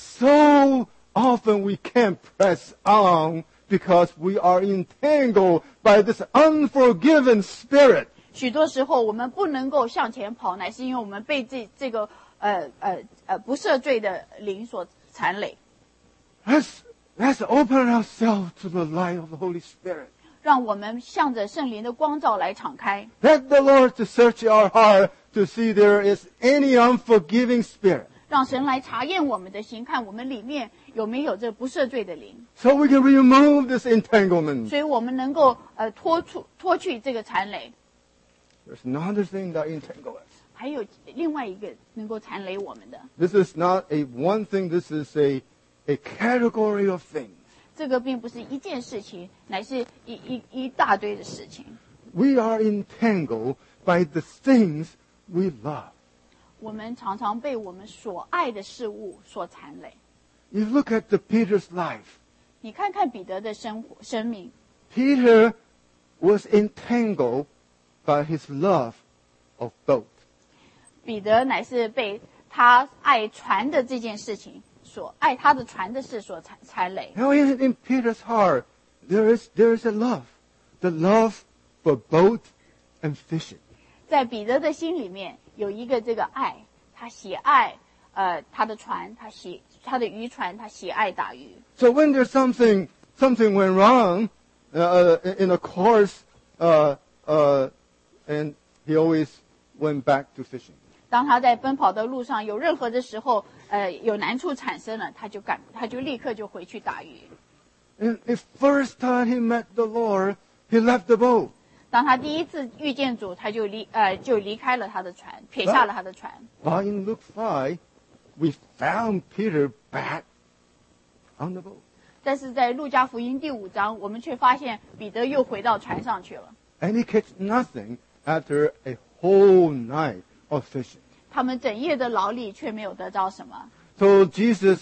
So often we can't press on because we are entangled by this unforgiven spirit. 许多时候我们不能够向前跑，乃是因为我们被这这个呃呃呃不赦罪的灵所残累。 Let's, let's open ourselves to the light of the Holy Spirit. 让我们向着圣灵的光照来敞开， Let the Lord to search our heart to see there is any unforgiving spirit. 让神来查验我们的心，看我们里面有没有这不赦罪的灵， So we can remove this entanglement. 所以我们能够呃脱出脱去这个残累。 There's another thing that entangles us. 还有另外一个能够残累我们的， This is not a one thing, this is a, a category of things. 这个并不是一件事情，乃是一一一大堆的事情。 We are entangled by the things we love. 我们常常被我们所爱的事物所残累。 You look at the Peter's life. 你看看彼得的生活生命， Peter was entangled by his love of boat. 彼得乃是被他爱船的这件事情所爱他的船的事所残残累。 Now in, in Peter's heart, there is, there is a love. The love for boat and fishing. 在彼得的心里面有一个这个爱，他喜爱呃他的船，他喜他的渔船，他喜爱打鱼。 So when there's something, something went wrong uh, in a course, uh, uh, and he always went back to fishing. 当他在奔跑的路上有任何的时候，呃有难处产生了，他就赶他就立刻就回去打鱼。 And the first time he met the Lord, he left the boat. 当他第一次遇见主，他就离呃就离开了他的船，撇下了他的船。 But in Luke five, we found Peter back on the boat. 但是在路加福音第五章，我们却发现彼得又回到船上去了。 And he catch nothing after a whole night of fishing. 他们整夜的劳力却没有得着什么， So Jesus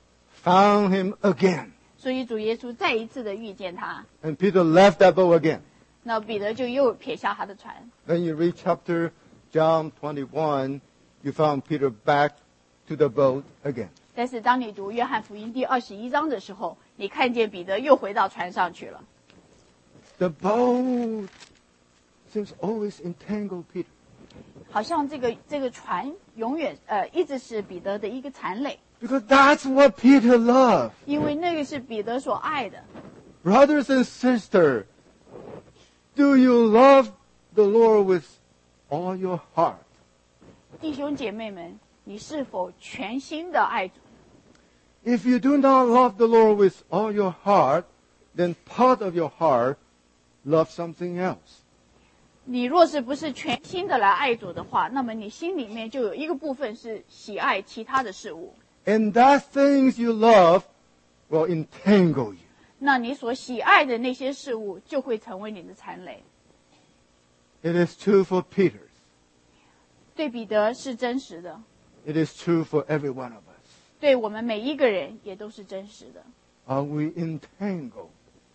found him again. 所以主耶稣再一次的遇见他， And Peter left that boat again. 那彼得就又撇下他的船。 Then you read chapter John twenty-one, you found Peter back to the boat again. 但是当你读约翰福音第二十一章的时候，你看见彼得又回到船上去了。 The boat seems always entangled Peter. 好像这个这个船永远呃一直是彼得的一个残累， Because that's what Peter loved. 因为那个是彼得所爱的。 Brothers and sisters, do you love the Lord with all your heart? 弟兄姐妹们， 你是否全心的爱主？ If you do not love the Lord with all your heart, then part of your heart loves something else. 你若是不是全心的来爱主的话，那么你心里面就有一个部分是喜爱其他的事物。 And that things you love will entangle you. 那你所喜爱的那些事物就会成为你的残累。 It is true for Peter. 对彼得是真实的， It is true for every one of us. 对我们每一个人也都是真实的。 Are we entangled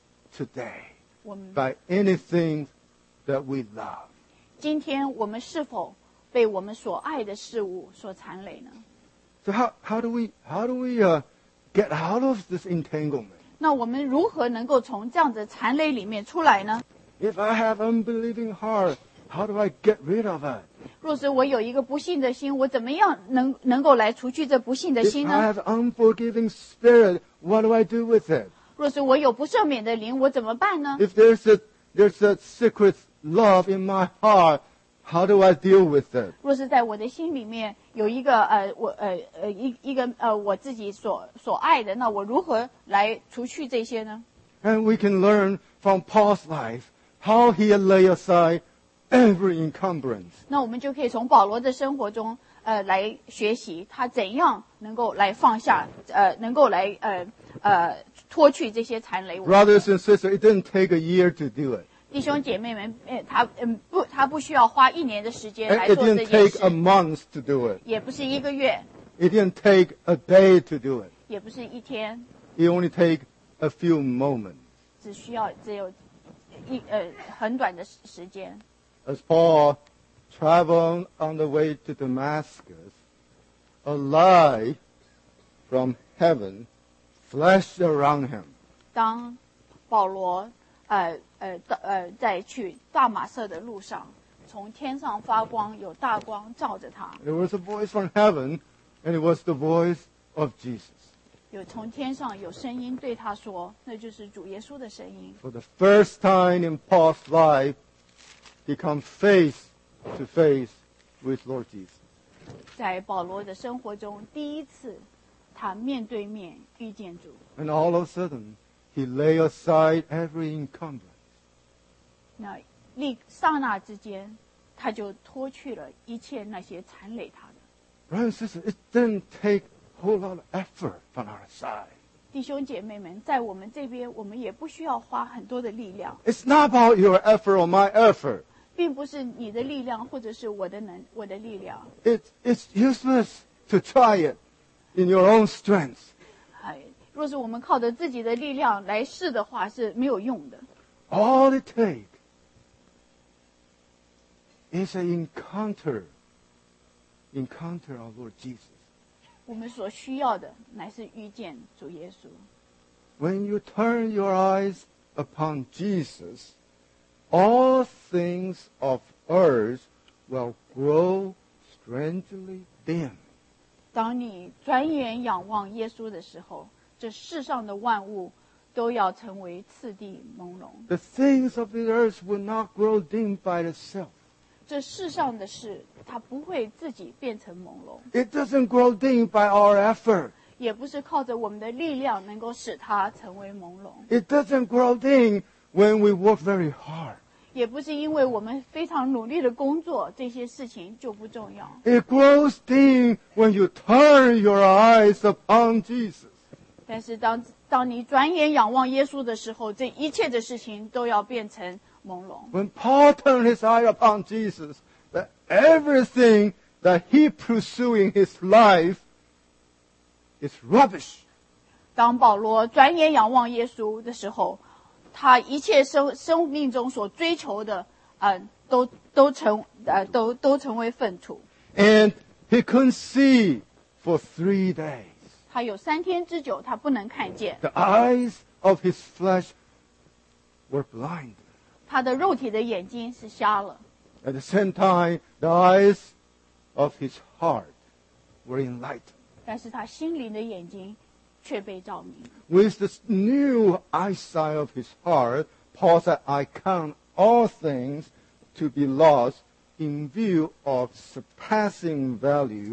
today 我们 by anything that we love? 今天我们是否被我们所爱的事物所残累呢？ So how, how do we, how do we uh, get out of this entanglement? 那我们如何能够从这样的残累里面出来呢？ If I have unbelieving heart, how do I get rid of it? 若是我有一个不信的心，我怎么样能能够来除去这不信的 If 心 I 呢？ have unforgiving spirit, what do I do with it? 若是我有不赦免的灵，我怎么办呢？ If there's a, there's a secret love in my heart, how do I deal with it? 若是在我的心里面有一个呃我呃呃一一个呃我自己所所爱的，那我如何来除去这些呢？ And we can learn from Paul's life how he lay aside every encumbrance. 那我们就可以从保罗的生活中呃来学习他怎样能够来放下呃能够来呃呃脱去这些残累。 Brothers and sisters, it didn't take a year to do it. 弟兄姐妹们，呃，他嗯不，他不需要花一年的时间 And 来 it 做这 didn't 件 take a 事， month to do it. 也不是一个月， It didn't take a day to do it. 也不是一天， It only take a few moments. 只需要只有一呃很短的时时间。 As Paul traveled on the way to Damascus, a light from heaven flashed around him. 当保罗呃呃到呃在去大马色的路上，从天上发光，有大光照着他， There was a voice from heaven, and it was the voice of Jesus. 有从天上有声音对他说，那就是主耶稣的声音。 For the first time in Paul's life, he comes face to face with Lord Jesus. 在保罗的生活中，第一次他面对面遇见主。 And all of a sudden, he lay aside every encumbrance. 那立刹那之间，他就脱去了一切那些残累他的。 Brothers and sisters, it didn't take a whole lot of effort from our side. 弟兄姐妹们，在我们这边，我们也不需要花很多的力量， It's not about your effort or my effort. 并不是你的力量或者是我的能我的力量。 It's, it's useless to try it in your own strength. 哎，若是我们靠着自己的力量来试的话，是没有用的。 All it takes is an encounter, encounter our Lord Jesus. 我们所需要的乃是遇见主耶稣。 When you turn your eyes upon Jesus, all things of earth will grow strangely dim. 当你转眼仰望耶稣的时候，这世上的万物都要成为次第朦胧。 The things of the earth will not grow dim by itself. 这世上的事，它不会自己变成朦胧， It doesn't grow dim by our effort. 也不是靠着我们的力量能够使它成为朦胧， It doesn't grow dim when we work very hard. 也不是因为我们非常努力的工作，这些事情就不重要。 It grows dim when you turn your eyes upon Jesus. 但是当当你转眼仰望耶稣的时候，这一切的事情都要变成朦胧。 When Paul turned his eye upon Jesus, that everything that he pursued in his life is rubbish. 当保罗转眼仰望耶稣的时候，他一切生生命中所追求的，呃，都都成呃都都成为粪土。 And he couldn't see for three days. 他有三天之久，他不能看见， The eyes of his flesh were blind. 他的肉体的眼睛是瞎了。 At the same time, the eyes of his heart were enlightened. 但是他心灵的眼睛却被照明。 With this new eyesight of his heart, Paul said, I count all things to be lost in view of surpassing value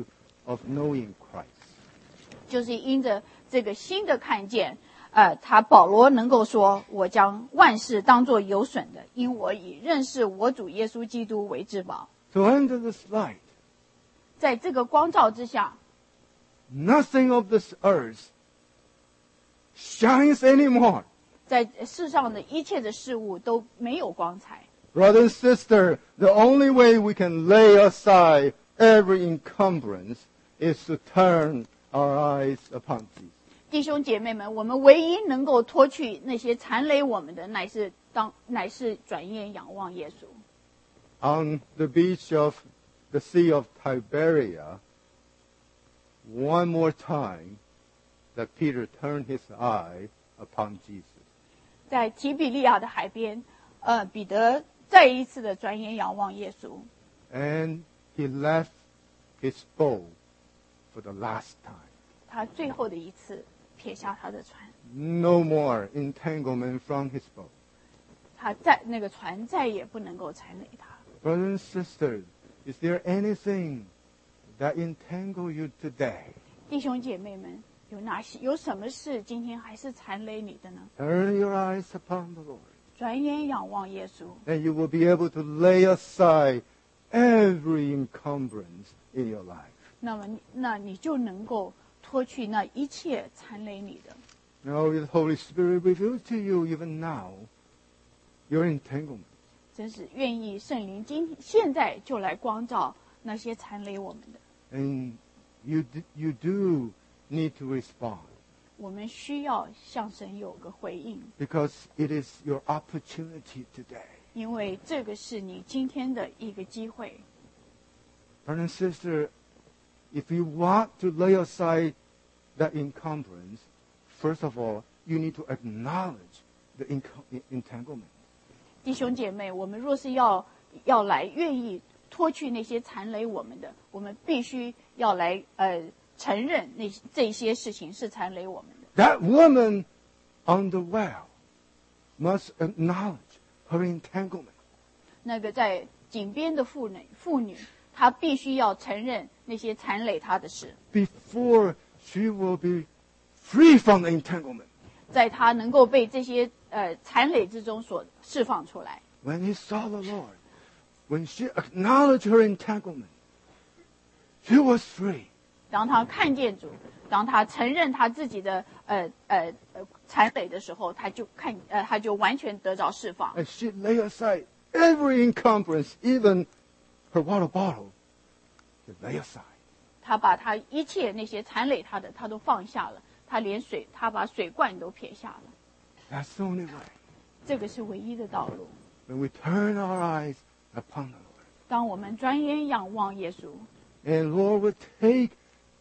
of knowing Christ. 就是因着这个新的看见，呃，他保罗能够说：“我将万事当作有损的，因我以认识我主耶稣基督为至宝。” So under this light, 在这个光照之下， nothing of this earth shines anymore. 在世上的一切的事物都没有光彩。 Brother and sister, the only way we can lay aside every encumbrance is to turn our eyes upon Jesus. 弟兄姐妹们，我们唯一能够脱去那些残累我们的，乃是当乃是转眼仰望耶稣。 On the beach of the Sea of Tiberia, one more time, that Peter turned his eye upon Jesus. 在提比利亚的海边，呃，彼得再一次的转眼仰望耶稣， And he left his boat for the last time. 他最后的一次撇下他的船， No more entanglement from his boat. 他再那个船再也不能够缠累他。 Brothers and sisters, is there anything that entangle you today? 弟兄姐妹们，有哪些有什么事今天还是缠累你的呢？ Turn your eyes upon the Lord, 转眼仰望耶稣， and you will be able to lay aside every encumbrance in your life. 那么你那你就能够脱去那一切缠累你的。 Now the Holy Spirit reveals to you even now your entanglement. 真是愿意圣灵今现在就来光照那些缠累我们的。 And you d- you do need to respond 我们需要向神有个回应， because it is your opportunity today. 因为这个是你今天的一个机会。 Brother and sister, if you want to lay aside that encumbrance, first of all, you need to acknowledge the enc- entanglement. 弟兄姐妹，我们若是要要来愿意脱去那些缠累我们的，我们必须要来呃承认那这些事情是缠累我们的。 That woman on the well must acknowledge her entanglement. 那个在井边的妇女，妇女她必须要承认那些缠累她的事， Before she will be free from the entanglement. 在她能够被这些呃缠累之中所释放出来。 When he saw the Lord, when she acknowledged her entanglement, she was free. 当她看见主，当她承认她自己的呃呃呃残累的时候，她就看呃她就完全得着释放。 And she lay aside every encumbrance, even her water bottle, she lay aside. 她把她一切那些残累她的，她都放下了。她连水，她把水罐都撇下了。 That's the only way. 这个是唯一的道路。 When we turn our eyes upon the Lord. 当我们转眼仰望耶稣， And Lord will take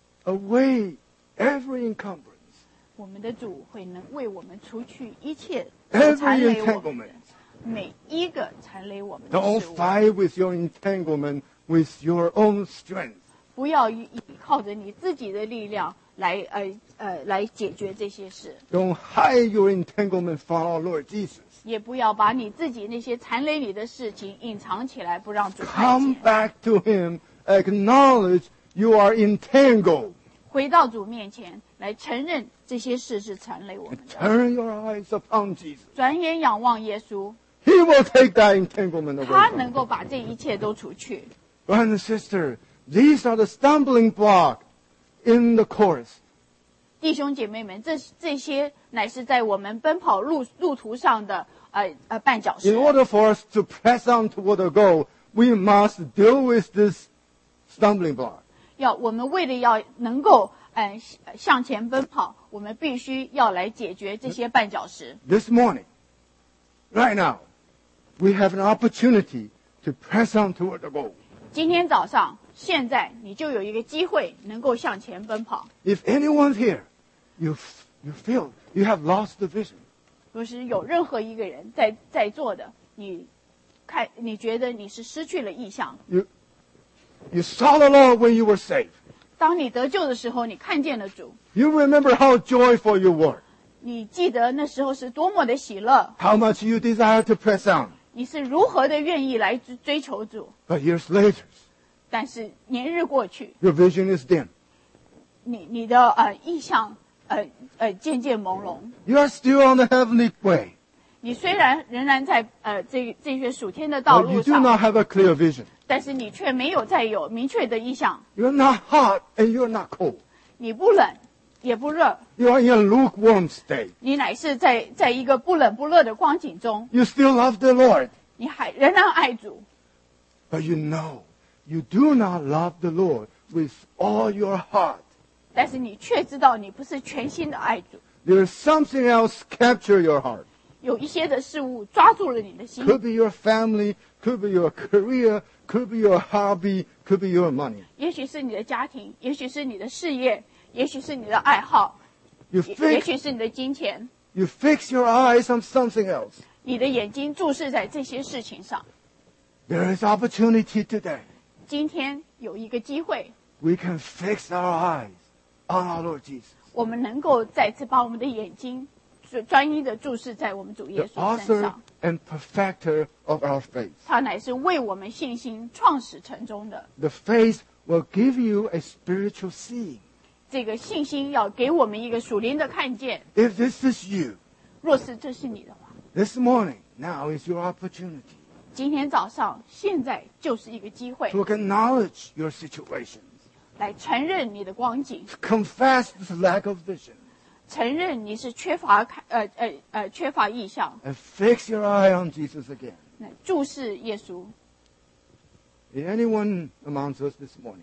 away every encumbrance, 我们的主会能为我们除去一切 every 缠累我们 entanglement. 的每一个缠累我们的 Don't 事物。 fight with your entanglement with your own strength. 不要依依靠着你自己的力量来呃呃来解决这些事， Don't hide your entanglement from our Lord Jesus. 也不要把你自己那些缠累你的事情隐藏起来，不让主看 Come 见。 back to Him. Acknowledge you are entangled. 回到主面前来承认这些事是缠累我们 And 的， turn your eyes upon Jesus. 转眼仰望耶稣， He will take that entanglement 他 away. 能够把这一切都除去。 Brother and sister, these are the stumbling block in the course. 弟兄姐妹们，这这些乃是在我们奔跑路路途上的呃呃绊脚 In 石。 order for us to press on toward the goal, we must deal with this stumbling block. 要我们为了要能够呃向前奔跑，我们必须要来解决这些绊脚石。 This morning, right now, we have an opportunity to press on toward the goal. 今天早上，现在你就有一个机会能够向前奔跑。 If anyone's here, you f- you feel you have lost the vision. 若是有任何一个人在在座的，你看你觉得你是失去了意向。 You you saw the Lord when you were saved. 当你得救的时候，你看见了主， You remember how joyful you were, 你记得那时候是多么的喜乐， how much you desire to press on. 你是如何的愿意来追追求主。 But years later, 但是年日过去， your vision is dim. 你你的呃意向呃呃渐渐朦胧。 You are still on the heavenly way. 你虽然仍然在呃这这些属天的道 But 路 you do 上， not have a clear vision. 但是你却没有再有明确的意向。 You're not hot and you're not cold. 你不冷也不热， You are in a lukewarm state. 你乃是在在一个不冷不热的光景中， You still love the Lord. 你还仍然爱主。 But you know, you do not love the Lord with all your heart. 但是你却知道你不是全心的爱主， There is something else capture your heart. 有一些的事物抓住了你的心， Could be your family, could be your career, could be your hobby, could be your money. 也许是你的家庭，也许是你的事业，也许是你的爱好， You 也也 fix, 许是你的金钱。 you fix your eyes on something else. 你的眼睛注视在这些事情上。 There is opportunity today. 今天有一个机会， We can fix our eyes on our Lord Jesus, 我们能够再次把我们的眼睛专专一的注视在我们主耶 the 稣身 author 上。 and perfecter of our faith. 他乃是为我们信心创始成终的。 The faith will give you a spiritual seeing. 这个信心要给我们一个属灵的看见。 If this is you, 若是这是你的话， this morning, now is your opportunity 今天早上现在就是一个机会， to acknowledge your situations, 来承认你的光景， to confess this lack of vision, 承认你是缺乏看呃呃呃缺乏意向， and fix your eye on Jesus again. 来注视耶稣。 Is anyone amongst us this morning?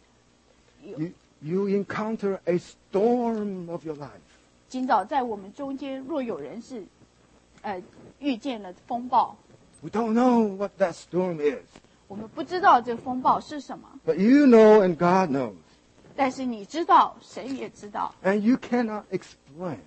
You, you encounter a storm of your life. 今早在我们中间，若有人是呃遇见了风暴， We don't know what that storm is, 我们不知道这风暴是什么， but you know and God knows. 但是你知道，神也知道， And you cannot explain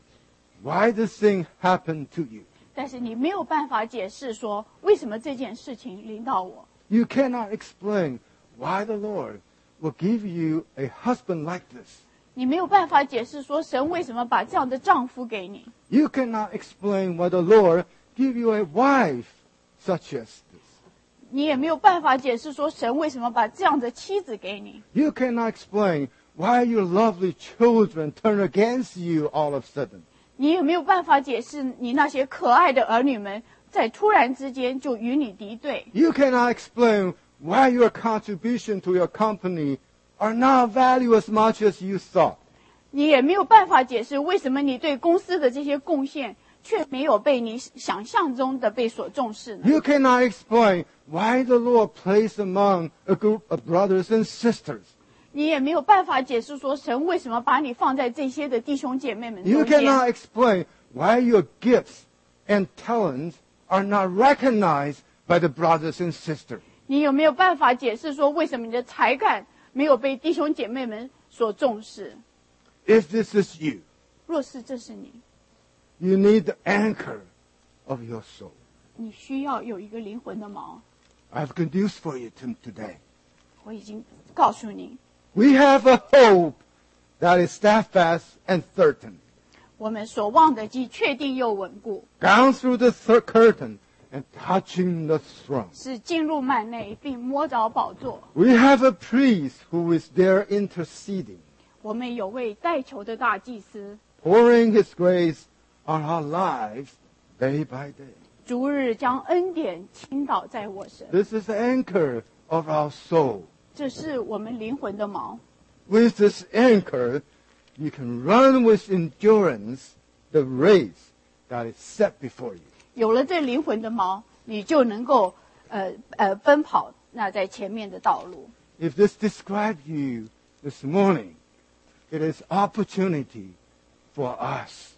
why this thing happened to you. 但是你没有办法解释说为什么这件事情临到我。 You cannot explain why the Lord will give you a husband like this. 你没有办法解释说神为什么把这样的丈夫给你， You cannot explain why the Lord give you a wife such as this. 你也没有办法解释说神为什么把这样的妻子给你， You cannot explain why your lovely children turn against you all of a sudden. 你也没有办法解释你那些可爱的儿女们在突然之间就与你敌对。 You cannot explain why your contribution to your company are not valued as much as you thought. 你也没有办法解释为什么你对公司的这些贡献却没有被你想象中的被所重视呢？ You cannot explain why the Lord placed among a group of brothers and sisters. 你也没有办法解释说神为什么把你放在这些的弟兄姐妹们 You 中间。 cannot explain why your gifts and talents are not recognized by the brothers and sisters. 你有没有办法解释说为什么你的才干没有被弟兄姐妹们所重视？ If this is you, 若是这是你， you need the anchor of your soul. 你需要有一个灵魂的锚。 I have good news for you to- today. 我已经告诉你， We have a hope that is steadfast and certain. 我们所望的既确定又稳固， Down through the third curtain and touching the throne. 是进入幔内并摸着宝座。 We have a priest who is there interceding, 我们有位代求的大祭司， pouring his grace on our lives day by day. 逐日将恩典倾倒在我身。 This is the anchor of our soul. 这是我们灵魂的锚。 With this anchor, you can run with endurance the race that is set before you. 有了这灵魂的锚，你就能够呃呃奔跑那在前面的道路。 If this describes you this morning, it is opportunity for us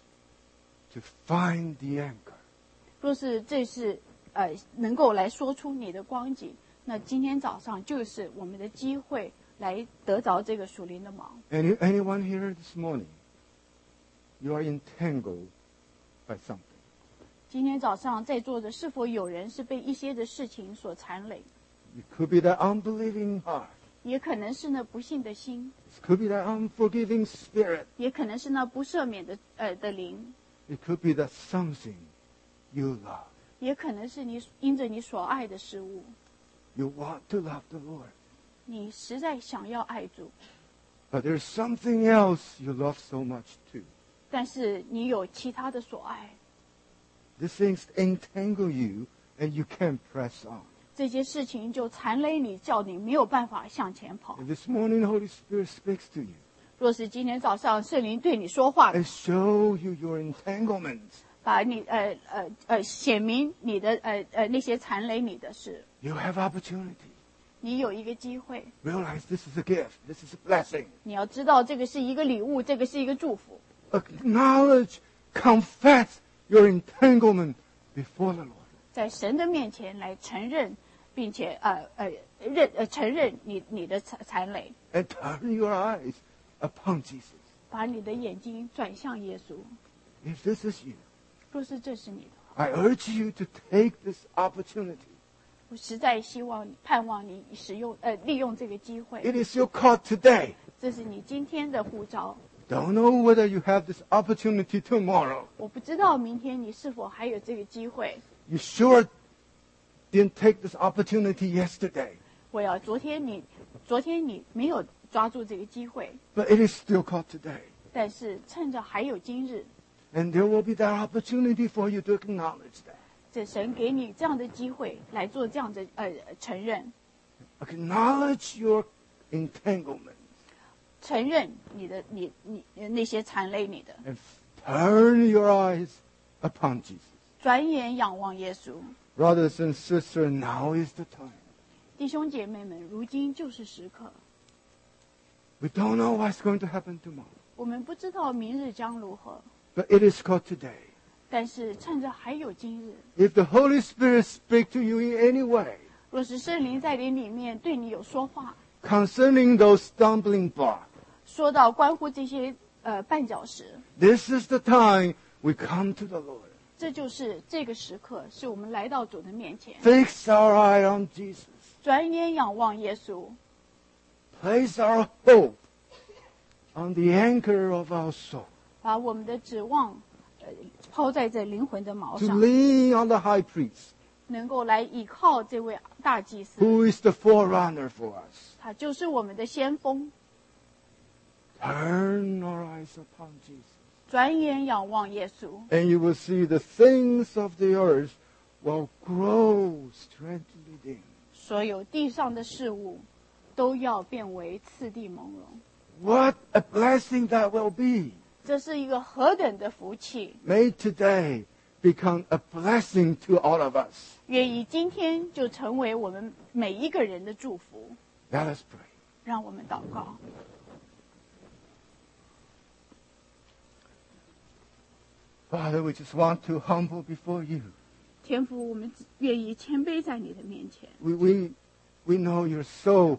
to find the anchor. 若是这是呃能够来说出你的光景，那今天早上就是我们的机会来得着这个属灵的锚。 Any, anyone here this morning, you are entangled by something. 今天早上在座的是否有人是被一些的事情所缠累？ It could be that unbelieving heart. 也可能是那不信的心， It could be that unforgiving spirit. 也可能是那不赦免的呃的灵， It could be that something you love. 也可能是你因着你所爱的事物， You want to love the Lord. 你实在想要爱主， But there's something else you love so much too. 但是你有其他的所爱， These things entangle you and you can't press on. 这些事情就缠累你，叫你没有办法向前跑。 And this morning, the Holy Spirit speaks to you 若是今天早上圣灵对你说话， and show you your entanglements. 把你呃呃呃显明你的呃呃那些缠累你的事， You have opportunity. 你有一个机会， Realize this is a gift. This is a blessing. 你要知道这个是一个礼物，这个是一个祝福。 Acknowledge, confess your entanglement before the Lord. 在神的面前来承认，并且呃呃认呃承认你你的残残累， And turn your eyes upon Jesus. 把你的眼睛转向耶稣。 If this is you, 若是这是你的话， I urge you to take this opportunity. 我实在希望你盼望你使用呃利用这个机会， It is your call today. 这是你今天的呼召。 Don't know whether you have this opportunity tomorrow. 我不知道明天你是否还有这个机会。 You sure didn't take this opportunity yesterday. 我要昨天你昨天你没有抓住这个机会， But it is still called today. 但是趁着还有今日， And there will be that opportunity for you to acknowledge that. 这神给你这样的机会来做这样的呃承认， Acknowledge your entanglement 承认你的你你那些缠累你的， and turn your eyes upon Jesus. 转眼仰望耶稣。 Brothers and sisters, now is the time. 弟兄姐妹们，如今就是时刻。 We don't know what's going to happen tomorrow. 我们不知道明日将如何， But it is called today. 但是趁着还有今日， If the Holy Spirit speaks to you in any way 若是圣灵在你里面对你有说话， concerning those stumbling blocks, 说到关乎这些呃绊脚石， this is the time we come to the Lord. 这就是这个时刻，是我们来到主的面前， Fix our eye on Jesus. 转眼仰望耶稣， Place our hope on the anchor of our soul. 把我们的指望呃抛在这灵魂的锚 To 上， lean on the high priest, 能够来倚靠这位大祭司， who is the forerunner for us. 他就是我们的先锋。 Turn our eyes upon Jesus. 转眼仰望耶稣， And you will see the things of the earth will grow strangely dim. 所有地上的事物都要变为次第朦胧。 What a blessing that will be. 这是一个何等的福气！ May today become a blessing to all of us. 愿意今天就成为我们每一个人的祝福。 Let us pray. 让我们祷告。 Father, we just want to humble before you. 天父，我们愿意谦卑在你的面前。 We, we, we know you're so,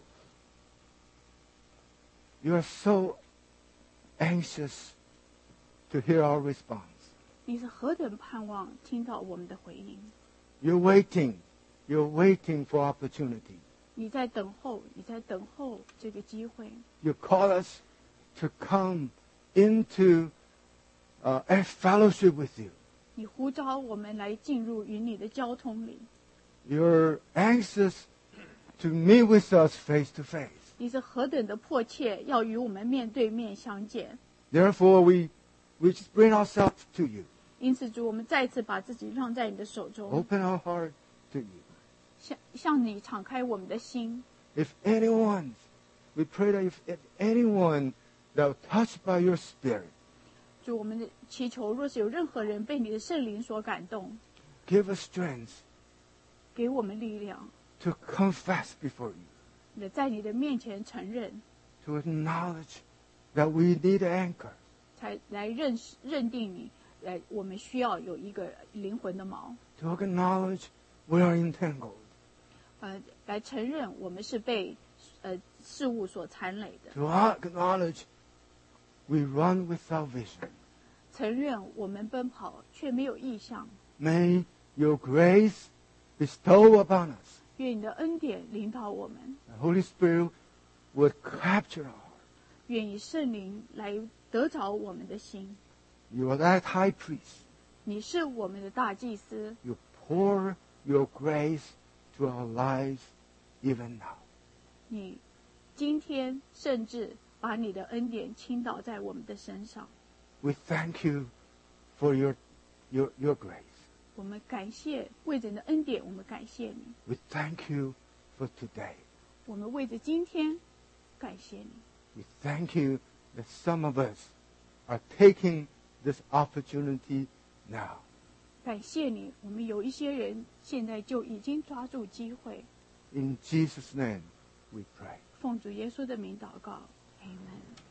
you're so anxious to hear our response. 你是何等盼望听到我们的回应？ You're waiting. You're waiting for opportunity. 你在等候，你在等候这个机会。 You call us to come into uh, a fellowship with you. 你呼召我们来进入与你的交通里。 You're anxious to meet with us face to face. 你是何等的迫切，要与我们面对面相见。 Therefore, we, we just bring ourselves to you. 因此，主，我们再次把自己让在你的手中， Open our heart to you. 向向你敞开我们的心。 If anyone, we pray that if, if anyone that are touched by your spirit, 主，我们祈求，若是有任何人被你的圣灵所感动， give us strength 给我们力量， to confess before you, 也在你的面前承认， to acknowledge that we need an anchor, 才来认识认定你。呃，我们需要有一个灵魂的锚， to acknowledge we are entangled, 呃，来承认我们是被呃事物所缠累的， to acknowledge we run without vision. 承认我们奔跑却没有意向。 May your grace bestow upon us. 愿你的恩典领导我们， The Holy Spirit would capture our heart. 愿以圣灵来得着我们的心。 You are that high priest. 你是我们的大祭司， You pour your grace to our lives even now. 你今天甚至把你的恩典倾倒在我们的身上。 We thank you for your, your, your grace. 我们感谢为着你的恩典，我们感谢你。 We thank you for today. 我们为着今天感谢你。 We thank you that some of us are taking this opportunity now. 感谢你，我们有一些人现在就已经抓住机会。 In Jesus' name we pray. 奉主耶稣的名祷告 ，Amen。